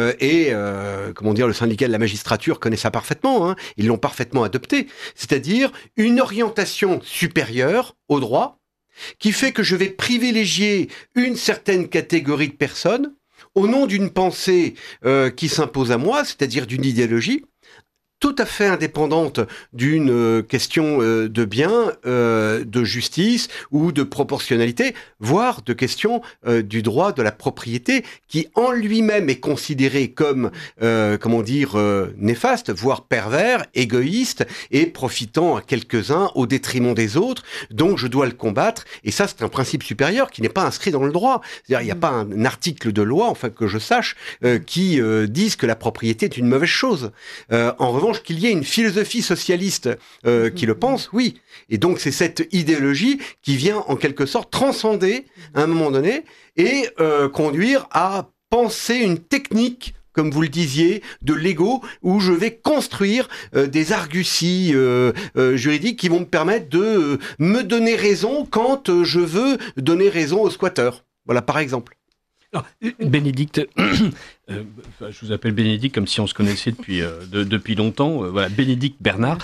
le syndicat de la magistrature connaît ça parfaitement, hein, ils l'ont parfaitement adopté, c'est-à-dire une orientation supérieure au droit qui fait que je vais privilégier une certaine catégorie de personnes au nom d'une pensée qui s'impose à moi, c'est-à-dire d'une idéologie, tout à fait indépendante d'une question de bien, de justice ou de proportionnalité, voire de question du droit de la propriété, qui en lui-même est considéré comme, néfaste, voire pervers, égoïste et profitant à quelques-uns au détriment des autres. Donc je dois le combattre. Et ça, c'est un principe supérieur qui n'est pas inscrit dans le droit. C'est-à-dire, il n'y a pas un article de loi, enfin que je sache, qui dise que la propriété est une mauvaise chose. En revanche, qu'il y ait une philosophie socialiste qui le pense, oui. Et donc c'est cette idéologie qui vient en quelque sorte transcender à un moment donné et conduire à penser une technique, comme vous le disiez, de l'ego, où je vais construire des arguties juridiques qui vont me permettre de me donner raison quand je veux donner raison aux squatteurs. Voilà, par exemple. Alors, Bénédicte, je vous appelle Bénédicte comme si on se connaissait depuis longtemps. Voilà, Bénédicte Bernard.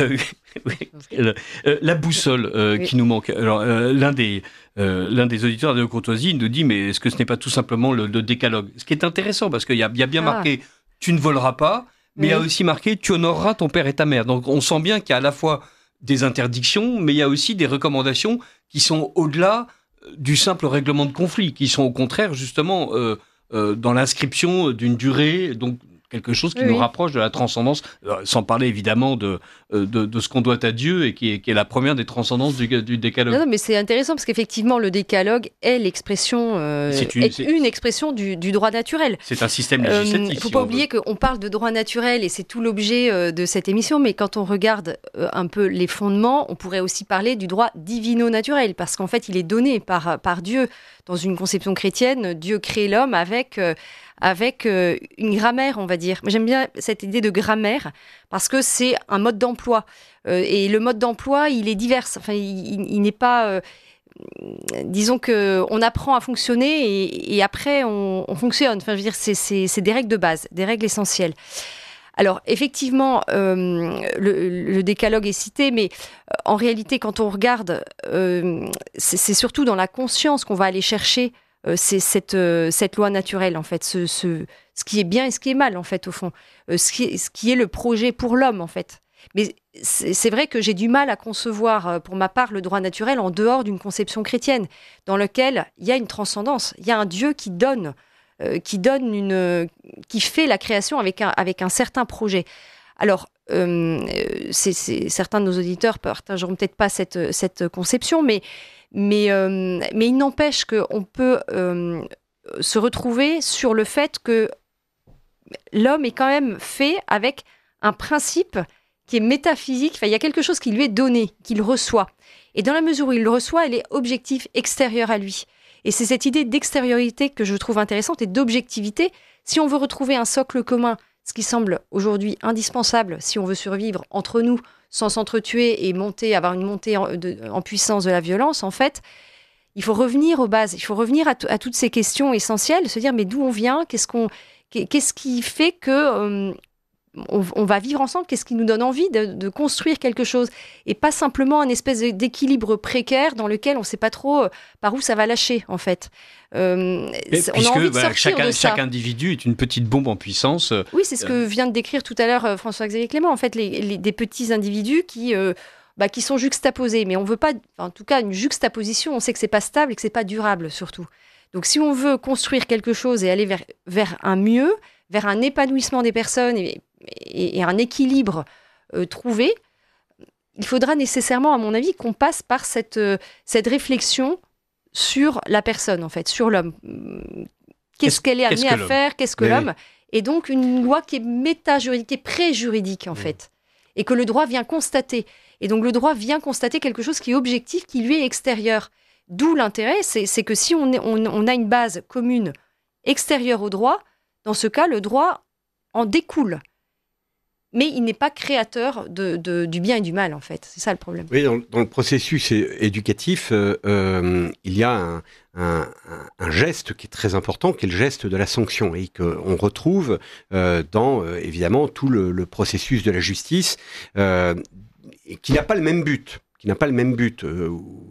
La boussole qui nous manque. Alors, l'un des auditeurs de Courtoisie nous dit, mais est-ce que ce n'est pas tout simplement le décalogue ? Ce qui est intéressant, parce qu'il y a bien marqué « tu ne voleras pas », mais il y a aussi marqué « tu honoreras ton père et ta mère ». Donc, on sent bien qu'il y a à la fois des interdictions, mais il y a aussi des recommandations qui sont au-delà du simple règlement de conflit, qui sont au contraire justement dans l'inscription d'une durée, donc quelque chose qui nous rapproche de la transcendance, sans parler évidemment de ce qu'on doit à Dieu et qui est la première des transcendances du décalogue. Non, mais c'est intéressant parce qu'effectivement le décalogue est l'expression, une expression du droit naturel. C'est un système législatif. Il ne faut pas oublier qu'on parle de droit naturel et c'est tout l'objet de cette émission, mais quand on regarde un peu les fondements, on pourrait aussi parler du droit divino-naturel parce qu'en fait il est donné par Dieu. Dans une conception chrétienne, Dieu crée l'homme avec une grammaire, on va dire. J'aime bien cette idée de grammaire parce que c'est un mode d'emploi. Et le mode d'emploi, il est divers. Enfin, il n'est pas... disons qu'on apprend à fonctionner et après, on fonctionne. Enfin, je veux dire, c'est des règles de base, des règles essentielles. Alors, effectivement, le décalogue est cité, mais en réalité, quand on regarde, c'est surtout dans la conscience qu'on va aller chercher c'est cette loi naturelle, en fait, ce qui est bien et ce qui est mal, en fait, au fond. Ce qui est le projet pour l'homme, en fait. Mais c'est vrai que j'ai du mal à concevoir, pour ma part, le droit naturel en dehors d'une conception chrétienne, dans laquelle il y a une transcendance, il y a un Dieu qui fait la création avec un certain projet. Alors, certains de nos auditeurs partageront peut-être pas cette conception, mais il n'empêche qu'on peut se retrouver sur le fait que l'homme est quand même fait avec un principe qui est métaphysique. Enfin, il y a quelque chose qui lui est donné, qu'il reçoit. Et dans la mesure où il le reçoit, il est objectif, extérieur à lui. Et c'est cette idée d'extériorité que je trouve intéressante et d'objectivité. Si on veut retrouver un socle commun, ce qui semble aujourd'hui indispensable si on veut survivre entre nous sans s'entretuer et avoir une montée en puissance de la violence, en fait, il faut revenir aux bases. Il faut revenir à toutes ces questions essentielles, se dire mais d'où on vient, qu'est-ce qui fait que on va vivre ensemble, qu'est-ce qui nous donne envie de construire quelque chose et pas simplement un espèce d'équilibre précaire dans lequel on ne sait pas trop par où ça va lâcher en fait. On a envie de sortir de ça. Chaque individu est une petite bombe en puissance. Oui, c'est ce que vient de décrire tout à l'heure François-Xavier Clément. En fait, des petits individus qui sont juxtaposés, mais on veut pas, en tout cas une juxtaposition, on sait que c'est pas stable et que c'est pas durable surtout. Donc si on veut construire quelque chose et aller vers un mieux, vers un épanouissement des personnes et un équilibre trouvé, il faudra nécessairement, à mon avis, qu'on passe par cette réflexion sur la personne, en fait, sur l'homme. Qu'est-ce qu'elle est amenée à faire ? Qu'est-ce que l'homme ? Et donc, une loi qui est méta-juridique, qui est pré-juridique, en fait, et que le droit vient constater. Et donc, le droit vient constater quelque chose qui est objectif, qui lui est extérieur. D'où l'intérêt, c'est que si on a une base commune extérieure au droit, dans ce cas, le droit en découle. Mais il n'est pas créateur du bien et du mal, en fait. C'est ça le problème. Oui, dans le processus éducatif, il y a un geste qui est très important, qui est le geste de la sanction, et qu'on retrouve dans, évidemment, tout le processus de la justice, et qui n'a pas le même but.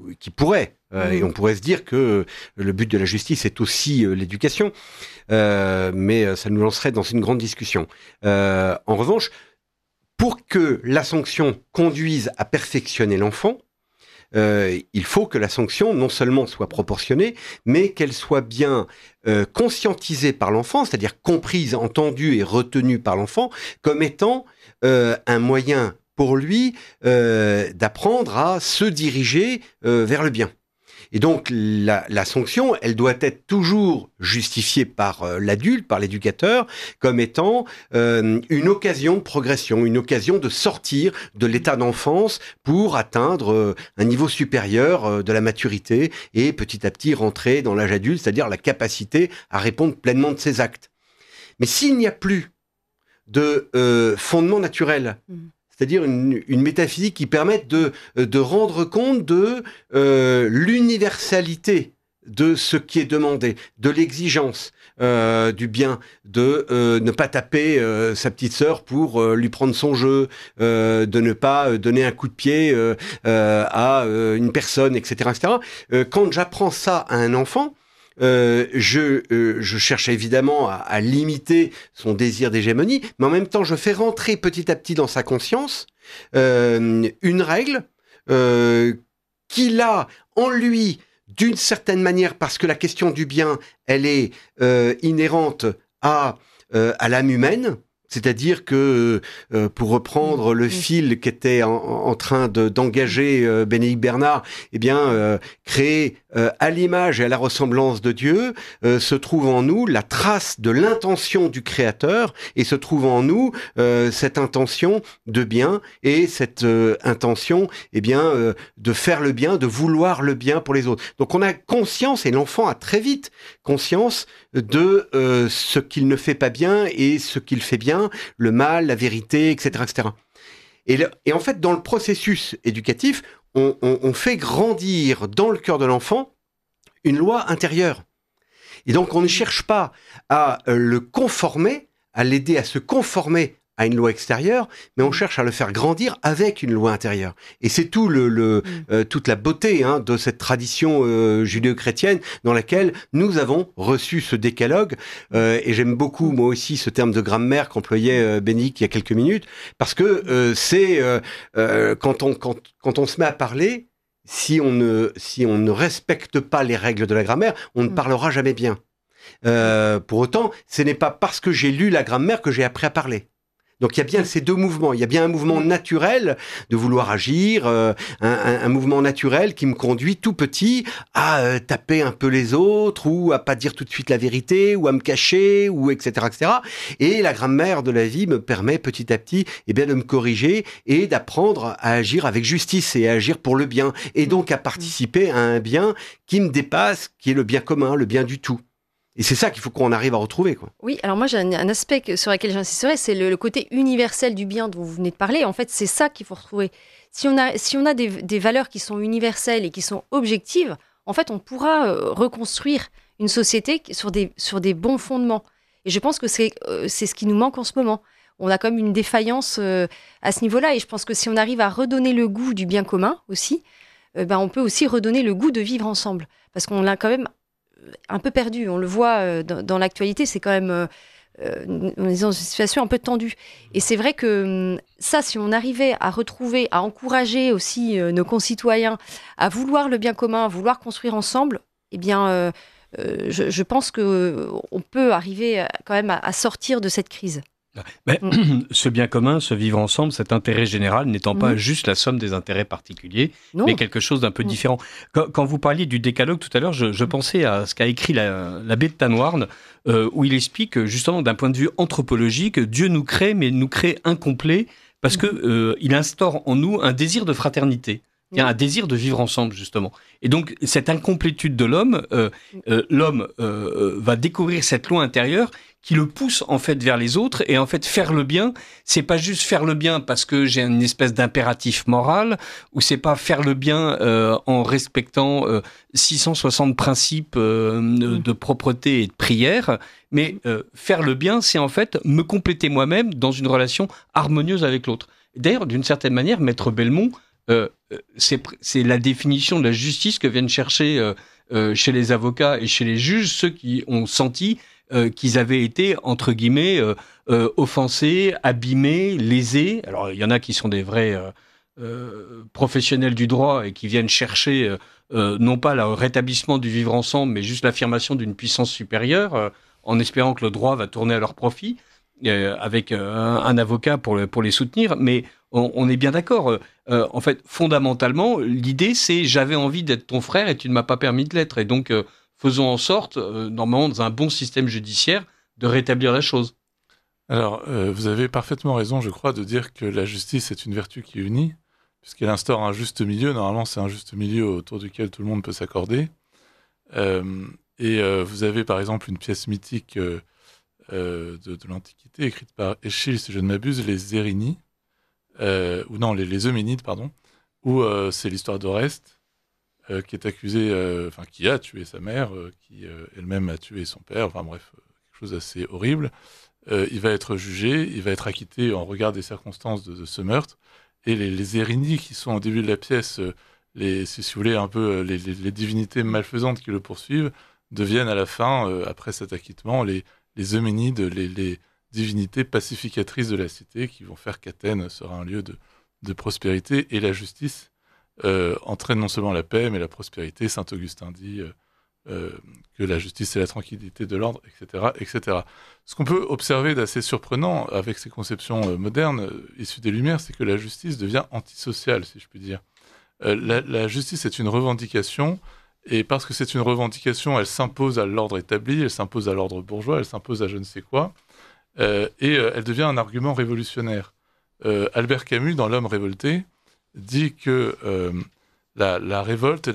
qui pourrait. Et on pourrait se dire que le but de la justice est aussi l'éducation, mais ça nous lancerait dans une grande discussion. En revanche, pour que la sanction conduise à perfectionner l'enfant, il faut que la sanction non seulement soit proportionnée, mais qu'elle soit bien conscientisée par l'enfant, c'est-à-dire comprise, entendue et retenue par l'enfant, comme étant un moyen pour lui d'apprendre à se diriger vers le bien. Et donc, la sanction, elle doit être toujours justifiée par l'adulte, par l'éducateur, comme étant une occasion de progression, une occasion de sortir de l'état d'enfance pour atteindre un niveau supérieur de la maturité et petit à petit rentrer dans l'âge adulte, c'est-à-dire la capacité à répondre pleinement de ses actes. Mais s'il n'y a plus de fondement naturel, c'est-à-dire une métaphysique qui permette de rendre compte de l'universalité de ce qui est demandé, de l'exigence du bien, de ne pas taper sa petite sœur pour lui prendre son jeu, de ne pas donner un coup de pied à une personne, etc., etc. Quand j'apprends ça à un enfant, je cherche évidemment à limiter son désir d'hégémonie, mais en même temps, je fais rentrer petit à petit dans sa conscience une règle qu'il a en lui d'une certaine manière, parce que la question du bien, elle est inhérente à l'âme humaine. C'est-à-dire que, pour reprendre le fil qu'était en train d'engager Bénédicte Bernard, eh bien, créer à l'image et à la ressemblance de Dieu, se trouve en nous la trace de l'intention du Créateur, et se trouve en nous cette intention de bien, et cette intention, eh bien, de faire le bien, de vouloir le bien pour les autres. Donc on a conscience, et l'enfant a très vite conscience de ce qu'il ne fait pas bien et ce qu'il fait bien, le mal, la vérité, etc., etc. Et en fait, dans le processus éducatif, on fait grandir dans le cœur de l'enfant une loi intérieure. Et donc, on ne cherche pas à le conformer, à l'aider à se conformer à une loi extérieure, mais on cherche à le faire grandir avec une loi intérieure. Et c'est tout toute la beauté de cette tradition judéo-chrétienne dans laquelle nous avons reçu ce décalogue. Et j'aime beaucoup, moi aussi, ce terme de grammaire qu'employait Bénédicte il y a quelques minutes, parce que c'est quand on se met à parler, si on ne respecte pas les règles de la grammaire, on ne parlera jamais bien. Pour autant, ce n'est pas parce que j'ai lu la grammaire que j'ai appris à parler. Donc il y a bien ces deux mouvements. Il y a bien un mouvement naturel de vouloir agir, un mouvement naturel qui me conduit tout petit à taper un peu les autres, ou à pas dire tout de suite la vérité, ou à me cacher, ou etc., etc. Et la grammaire de la vie me permet petit à petit de me corriger et d'apprendre à agir avec justice et à agir pour le bien. Et donc à participer à un bien qui me dépasse, qui est le bien commun, le bien du tout. Et c'est ça qu'il faut qu'on arrive à retrouver, quoi. Oui, alors moi j'ai un aspect sur lequel j'insisterai, c'est le côté universel du bien dont vous venez de parler. En fait, c'est ça qu'il faut retrouver. Si on a des valeurs qui sont universelles et qui sont objectives, en fait, on pourra reconstruire une société sur des bons fondements. Et je pense que c'est ce qui nous manque en ce moment. On a comme une défaillance à ce niveau-là. Et je pense que si on arrive à redonner le goût du bien commun aussi, on peut aussi redonner le goût de vivre ensemble. Parce qu'on l'a quand même un peu perdu. On le voit dans l'actualité, c'est quand même... on est dans une situation un peu tendue. Et c'est vrai que ça, si on arrivait à retrouver, à encourager aussi nos concitoyens à vouloir le bien commun, à vouloir construire ensemble, eh bien, je pense qu'on peut arriver quand même à sortir de cette crise. Mais, ce bien commun, ce vivre ensemble, cet intérêt général n'étant pas juste la somme des intérêts particuliers, mais quelque chose d'un peu différent. Quand vous parliez du décalogue tout à l'heure, je pensais à ce qu'a écrit l'abbé de Tanoirne, où il explique justement d'un point de vue anthropologique, Dieu nous crée, mais nous crée incomplets, parce que il instaure en nous un désir de fraternité. Il y a un désir de vivre ensemble, justement. Et donc, cette incomplétude de l'homme, l'homme va découvrir cette loi intérieure qui le pousse, en fait, vers les autres. Et en fait, faire le bien, c'est pas juste faire le bien parce que j'ai une espèce d'impératif moral, ou c'est pas faire le bien en respectant 660 principes de propreté et de prière, mais faire le bien, c'est en fait me compléter moi-même dans une relation harmonieuse avec l'autre. D'ailleurs, d'une certaine manière, Maître Belmont c'est la définition de la justice que viennent chercher chez les avocats et chez les juges ceux qui ont senti qu'ils avaient été, entre guillemets, offensés, abîmés, lésés. Alors, il y en a qui sont des vrais professionnels du droit et qui viennent chercher non pas le rétablissement du vivre ensemble, mais juste l'affirmation d'une puissance supérieure, en espérant que le droit va tourner à leur profit, avec un avocat pour les soutenir. Mais on est bien d'accord. En fait, fondamentalement, l'idée, c'est j'avais envie d'être ton frère et tu ne m'as pas permis de l'être. Et donc, faisons en sorte, normalement, dans un bon système judiciaire, de rétablir la chose. Alors, vous avez parfaitement raison, je crois, de dire que la justice est une vertu qui unit, puisqu'elle instaure un juste milieu. Normalement, c'est un juste milieu autour duquel tout le monde peut s'accorder. Vous avez, par exemple, une pièce mythique de l'Antiquité, écrite par Échille, si je ne m'abuse, les Érini, les Euménides, pardon, où c'est l'histoire d'Oreste, qui est accusé, qui a tué sa mère, qui elle-même a tué son père, enfin bref, quelque chose d'assez horrible. Il va être jugé, il va être acquitté en regard des circonstances de ce meurtre, et les Érini qui sont au début de la pièce, si vous voulez, un peu les divinités malfaisantes qui le poursuivent, deviennent à la fin, après cet acquittement, les Euménides, les divinités pacificatrices de la cité, qui vont faire qu'Athènes sera un lieu de prospérité, et la justice entraîne non seulement la paix, mais la prospérité. Saint Augustin dit que la justice c'est la tranquillité de l'ordre, etc., etc. Ce qu'on peut observer d'assez surprenant avec ces conceptions modernes issues des Lumières, c'est que la justice devient antisociale, si je puis dire. La justice est une revendication, et parce que c'est une revendication, elle s'impose à l'ordre établi, elle s'impose à l'ordre bourgeois, elle s'impose à je ne sais quoi, elle devient un argument révolutionnaire. Albert Camus, dans L'Homme révolté, dit que la révolte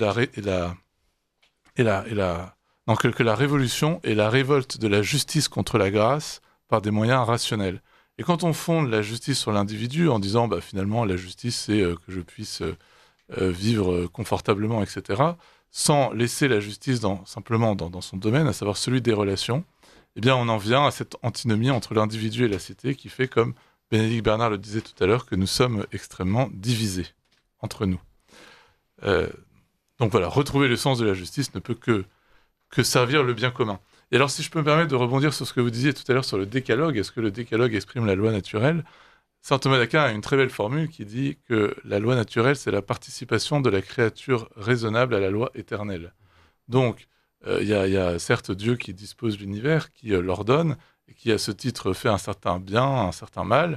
que la révolution est la révolte de la justice contre la grâce par des moyens rationnels. Et quand on fonde la justice sur l'individu en disant finalement la justice c'est que je puisse vivre confortablement, etc., sans laisser la justice simplement dans son domaine, à savoir celui des relations, eh bien on en vient à cette antinomie entre l'individu et la cité qui fait, comme Bénédicte Bernard le disait tout à l'heure, que nous sommes extrêmement divisés entre nous. Donc voilà, retrouver le sens de la justice ne peut que servir le bien commun. Et alors, si je peux me permettre de rebondir sur ce que vous disiez tout à l'heure sur le décalogue, est-ce que le décalogue exprime la loi naturelle ? Saint Thomas d'Aquin a une très belle formule qui dit que la loi naturelle, c'est la participation de la créature raisonnable à la loi éternelle. Donc, il y a certes Dieu qui dispose l'univers, qui l'ordonne, et qui à ce titre fait un certain bien, un certain mal,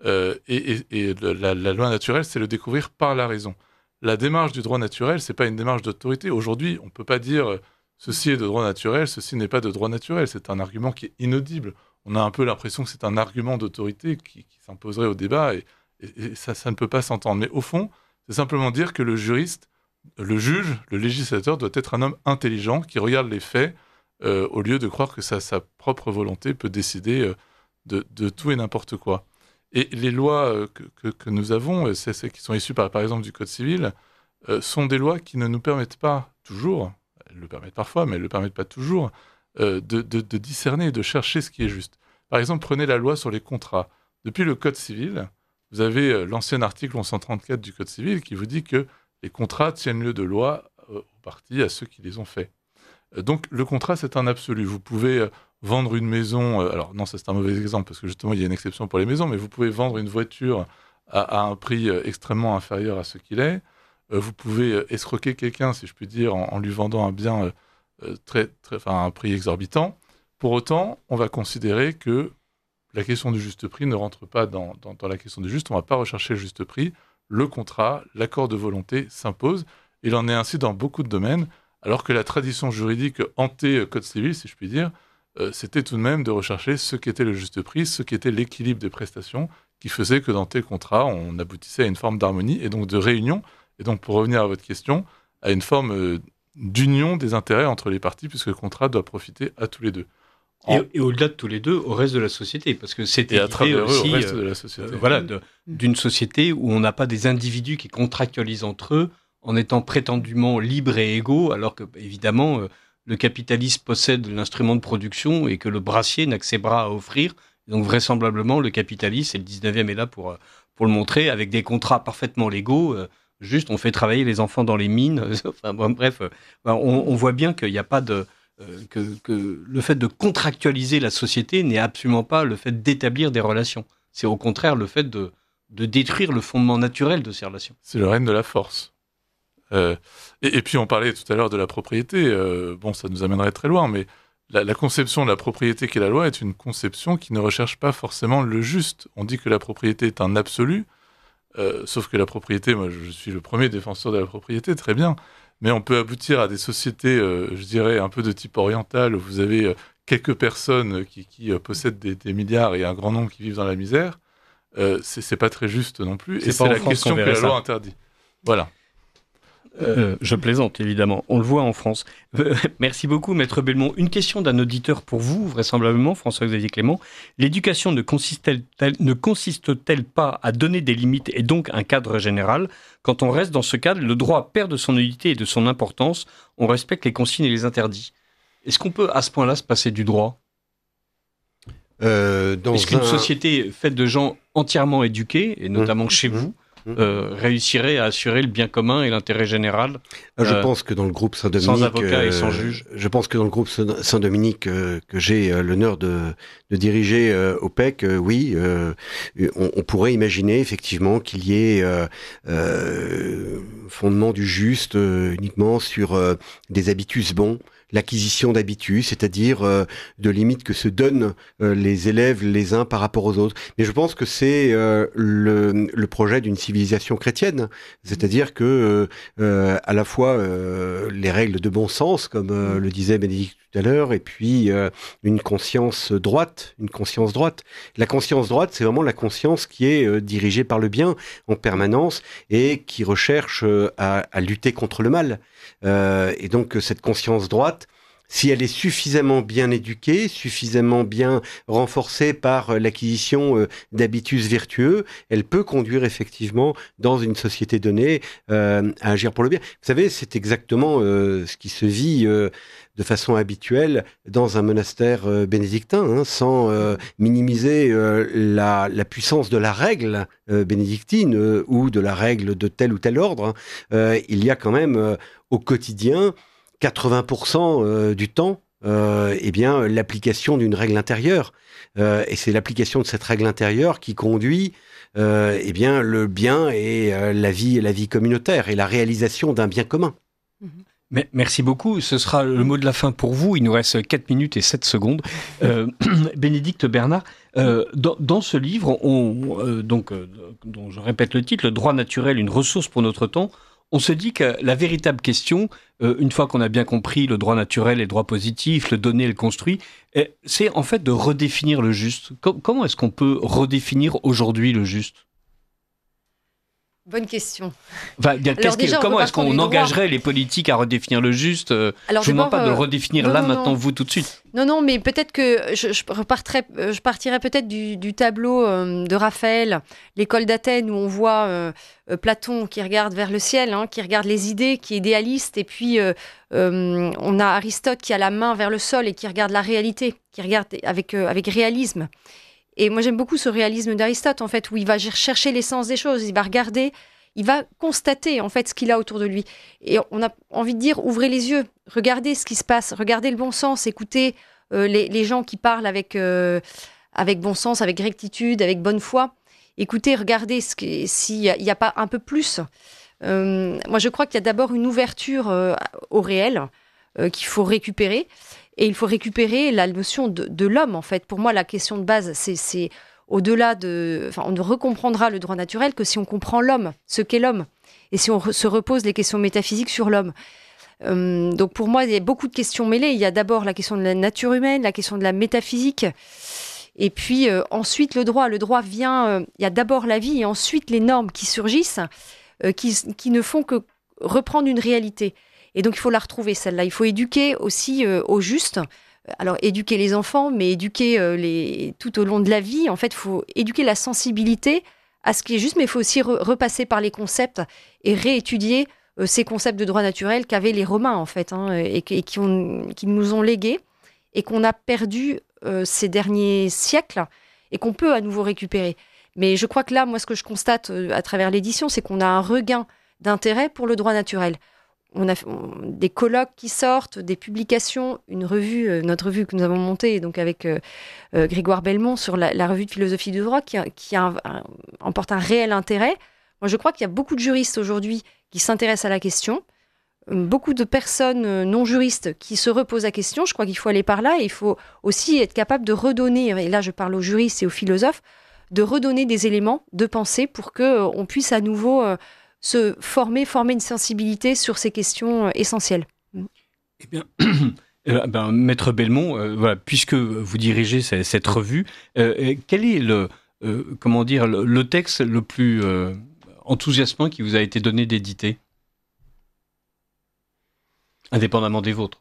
la loi naturelle, c'est le découvrir par la raison. La démarche du droit naturel, c'est pas une démarche d'autorité. Aujourd'hui, on ne peut pas dire ceci est de droit naturel, ceci n'est pas de droit naturel. C'est un argument qui est inaudible. On a un peu l'impression que c'est un argument d'autorité qui s'imposerait au débat, et ça ne peut pas s'entendre. Mais au fond, c'est simplement dire que le juriste, le juge, le législateur doit être un homme intelligent qui regarde les faits au lieu de croire que sa propre volonté peut décider de tout et n'importe quoi. Et les lois que nous avons, celles qui sont issues par exemple du Code civil, sont des lois qui ne nous permettent pas toujours, elles le permettent parfois, mais elles ne le permettent pas toujours, de discerner et de chercher ce qui est juste. Par exemple, prenez la loi sur les contrats. Depuis le Code civil, vous avez l'ancien article 1134 du Code civil qui vous dit que les contrats tiennent lieu de loi en partie à ceux qui les ont faits. Donc le contrat, c'est un absolu. Vous pouvez vendre une maison, alors non, ça c'est un mauvais exemple parce que justement il y a une exception pour les maisons, mais vous pouvez vendre une voiture à un prix extrêmement inférieur à ce qu'il est. Vous pouvez escroquer quelqu'un, si je puis dire, en lui vendant un bien à un prix exorbitant. Pour autant, on va considérer que la question du juste prix ne rentre pas dans la question du juste. On ne va pas rechercher le juste prix. Le contrat, l'accord de volonté s'impose. Il en est ainsi dans beaucoup de domaines, alors que la tradition juridique anté-code civil, si je puis dire, c'était tout de même de rechercher ce qu'était le juste prix, ce qu'était l'équilibre des prestations, qui faisait que dans tel contrat, on aboutissait à une forme d'harmonie et donc de réunion, et donc pour revenir à votre question, à une forme d'union des intérêts entre les parties, puisque le contrat doit profiter à tous les deux. Et au-delà de tous les deux, au reste de la société, parce que c'était et à travers aussi, eux, au reste de la société. D'une société où on n'a pas des individus qui contractualisent entre eux en étant prétendument libres et égaux, alors que, évidemment, le capitaliste possède l'instrument de production et que le brassier n'a que ses bras à offrir. Donc, vraisemblablement, le capitaliste, et le 19e est là pour le montrer, avec des contrats parfaitement légaux, juste on fait travailler les enfants dans les mines. Enfin, bon, bref, on voit bien qu'il n'y a pas de... que le fait de contractualiser la société n'est absolument pas le fait d'établir des relations. C'est au contraire le fait de détruire le fondement naturel de ces relations. C'est le règne de la force. Et puis on parlait tout à l'heure de la propriété. Bon, ça nous amènerait très loin, mais la conception de la propriété qu'est la loi est une conception qui ne recherche pas forcément le juste. On dit que la propriété est un absolu, sauf que la propriété, moi je suis le premier défenseur de la propriété, très bien, mais on peut aboutir à des sociétés, je dirais, un peu de type oriental, où vous avez quelques personnes qui possèdent des milliards et un grand nombre qui vivent dans la misère. C'est pas très juste non plus, et c'est la question que la loi interdit. Voilà. Je plaisante, évidemment. On le voit en France. Merci beaucoup, Maître Belmont. Une question d'un auditeur pour vous, vraisemblablement, François-Xavier Clément. L'éducation ne consiste-t-elle pas à donner des limites et donc un cadre général ? Quand on reste dans ce cadre, le droit perd de son unité et de son importance. On respecte les consignes et les interdits. Est-ce qu'on peut, à ce point-là, se passer du droit ? Est-ce qu'une société faite de gens entièrement éduqués, et notamment chez vous, réussirait à assurer le bien commun et l'intérêt général Je pense que dans le groupe Saint-Dominique, sans avocat et sans juge. Je pense que dans le groupe Saint-Dominique que j'ai l'honneur de diriger au PEC, oui, on pourrait imaginer effectivement qu'il y ait fondement du juste uniquement sur des habitus bons, l'acquisition d'habitus, c'est-à-dire de limites que se donnent les élèves les uns par rapport aux autres. Mais je pense que c'est le projet d'une civilisation chrétienne, c'est-à-dire que à la fois les règles de bon sens, comme le disait Bénédicte tout à l'heure, et puis une conscience droite. La conscience droite, c'est vraiment la conscience qui est dirigée par le bien en permanence et qui recherche à lutter contre le mal. Et donc cette conscience droite, si elle est suffisamment bien éduquée, suffisamment bien renforcée par l'acquisition d'habitus vertueux, elle peut conduire effectivement dans une société donnée à agir pour le bien. Vous savez, c'est exactement ce qui se vit de façon habituelle dans un monastère bénédictin, sans minimiser la puissance de la règle bénédictine ou de la règle de tel ou tel ordre. Il y a quand même au quotidien 80% du temps, l'application d'une règle intérieure. Et c'est l'application de cette règle intérieure qui conduit le bien et la vie communautaire et la réalisation d'un bien commun. Mais merci beaucoup. Ce sera le mot de la fin pour vous. Il nous reste 4 minutes et 7 secondes. Bénédicte Bernard, dans ce livre, dont je répète le titre, « Le droit naturel, une ressource pour notre temps », on se dit que la véritable question, une fois qu'on a bien compris le droit naturel, les droits positifs, le donné, le construit, c'est en fait de redéfinir le juste. Comment est-ce qu'on peut redéfinir aujourd'hui le juste ? Bonne question. Comment est-ce qu'on engagerait les politiques à redéfinir le juste ? Je ne vous demande pas de le redéfinir maintenant, vous, tout de suite. Non, mais peut-être que je partirais peut-être du tableau de Raphaël, l'école d'Athènes, où on voit Platon qui regarde vers le ciel, qui regarde les idées, qui est idéaliste, et puis on a Aristote qui a la main vers le sol et qui regarde la réalité, qui regarde avec réalisme. Et moi, j'aime beaucoup ce réalisme d'Aristote, en fait, où il va chercher l'essence des choses, il va regarder, il va constater, en fait, ce qu'il a autour de lui. Et on a envie de dire, ouvrez les yeux, regardez ce qui se passe, regardez le bon sens, écoutez les gens qui parlent avec bon sens, avec rectitude, avec bonne foi. Écoutez, regardez s'il n'y a pas un peu plus. Moi, je crois qu'il y a d'abord une ouverture au réel qu'il faut récupérer. Et il faut récupérer la notion de l'homme, en fait. Pour moi, la question de base, c'est au-delà de... Enfin, on ne recomprendra le droit naturel que si on comprend l'homme, ce qu'est l'homme. Et si on se repose les questions métaphysiques sur l'homme. Donc, pour moi, il y a beaucoup de questions mêlées. Il y a d'abord la question de la nature humaine, la question de la métaphysique. Et puis, ensuite, le droit. Le droit vient... il y a d'abord la vie et ensuite les normes qui surgissent, qui ne font que reprendre une réalité. Et donc, il faut la retrouver, celle-là. Il faut éduquer aussi au juste. Alors, éduquer les enfants, mais éduquer tout au long de la vie. En fait, il faut éduquer la sensibilité à ce qui est juste, mais il faut aussi repasser par les concepts et réétudier ces concepts de droit naturel qu'avaient les Romains, en fait, et qui nous ont légués et qu'on a perdu ces derniers siècles et qu'on peut à nouveau récupérer. Mais je crois que là, moi, ce que je constate à travers l'édition, c'est qu'on a un regain d'intérêt pour le droit naturel. On a des colloques qui sortent, des publications, une revue, notre revue que nous avons montée donc avec Grégoire Belmont sur la revue de philosophie du droit qui emporte un réel intérêt. Moi, je crois qu'il y a beaucoup de juristes aujourd'hui qui s'intéressent à la question, beaucoup de personnes non juristes qui se reposent la question. Je crois qu'il faut aller par là et il faut aussi être capable de redonner, et là je parle aux juristes et aux philosophes, de redonner des éléments de pensée pour qu'on puisse à nouveau se former une sensibilité sur ces questions essentielles. Eh bien, Maître Belmont, voilà, puisque vous dirigez cette revue, quel est le texte le plus enthousiasmant qui vous a été donné d'éditer, indépendamment des vôtres?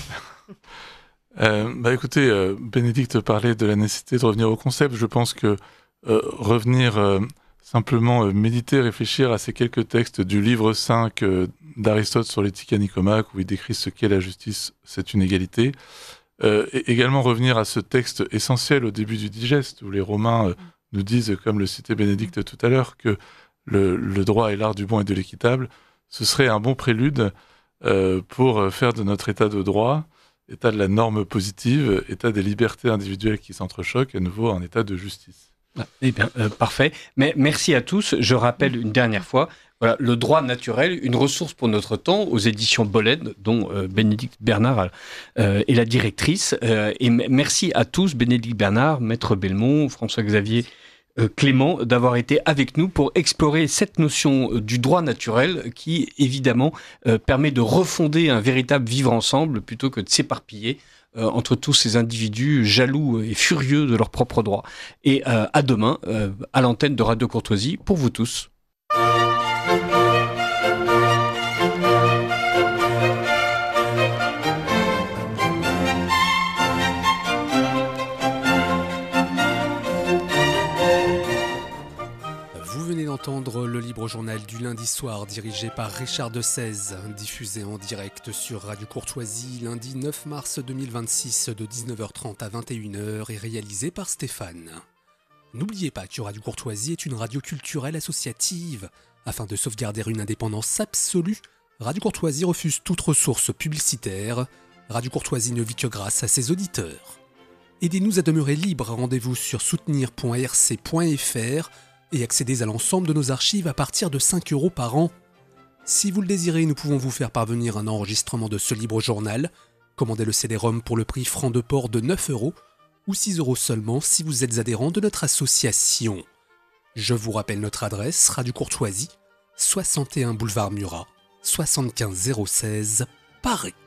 Écoutez, Bénédicte parlait de la nécessité de revenir au concept. Je pense que revenir simplement méditer, réfléchir à ces quelques textes du livre 5 d'Aristote sur l'éthique à Nicomaque, où il décrit ce qu'est la justice, c'est une égalité. Et également revenir à ce texte essentiel au début du Digeste, où les Romains nous disent, comme le citait Bénédicte tout à l'heure, que le droit est l'art du bon et de l'équitable. Ce serait un bon prélude pour faire de notre état de droit, état de la norme positive, état des libertés individuelles qui s'entrechoquent, à nouveau un état de justice. Eh bien, parfait. Mais merci à tous. Je rappelle une dernière fois, voilà, Le droit naturel, une ressource pour notre temps, aux éditions Bolène, dont Bénédicte Bernard est la directrice. Et merci à tous, Bénédicte Bernard, Maître Belmont, François-Xavier Clément, d'avoir été avec nous pour explorer cette notion du droit naturel qui, évidemment, permet de refonder un véritable vivre ensemble plutôt que de s'éparpiller entre tous ces individus jaloux et furieux de leurs propres droits. Et à demain, à l'antenne de Radio Courtoisie, pour vous tous. Entendre le libre journal du lundi soir dirigé par Richard de 16, diffusé en direct sur Radio Courtoisie lundi 9 mars 2026 de 19h30 à 21h et réalisé par Stéphane. N'oubliez pas que Radio Courtoisie est une radio culturelle associative. Afin de sauvegarder une indépendance absolue, Radio Courtoisie refuse toute ressource publicitaire. Radio Courtoisie ne vit que grâce à ses auditeurs. Aidez-nous à demeurer libre, rendez-vous sur soutenir.rc.fr et accédez à l'ensemble de nos archives à partir de 5 € par an. Si vous le désirez, nous pouvons vous faire parvenir un enregistrement de ce libre journal. Commandez le CD-ROM pour le prix franc de port de 9 € ou 6 € seulement si vous êtes adhérent de notre association. Je vous rappelle notre adresse, Radio Courtoisie, 61 boulevard Murat, 75 016, Paris.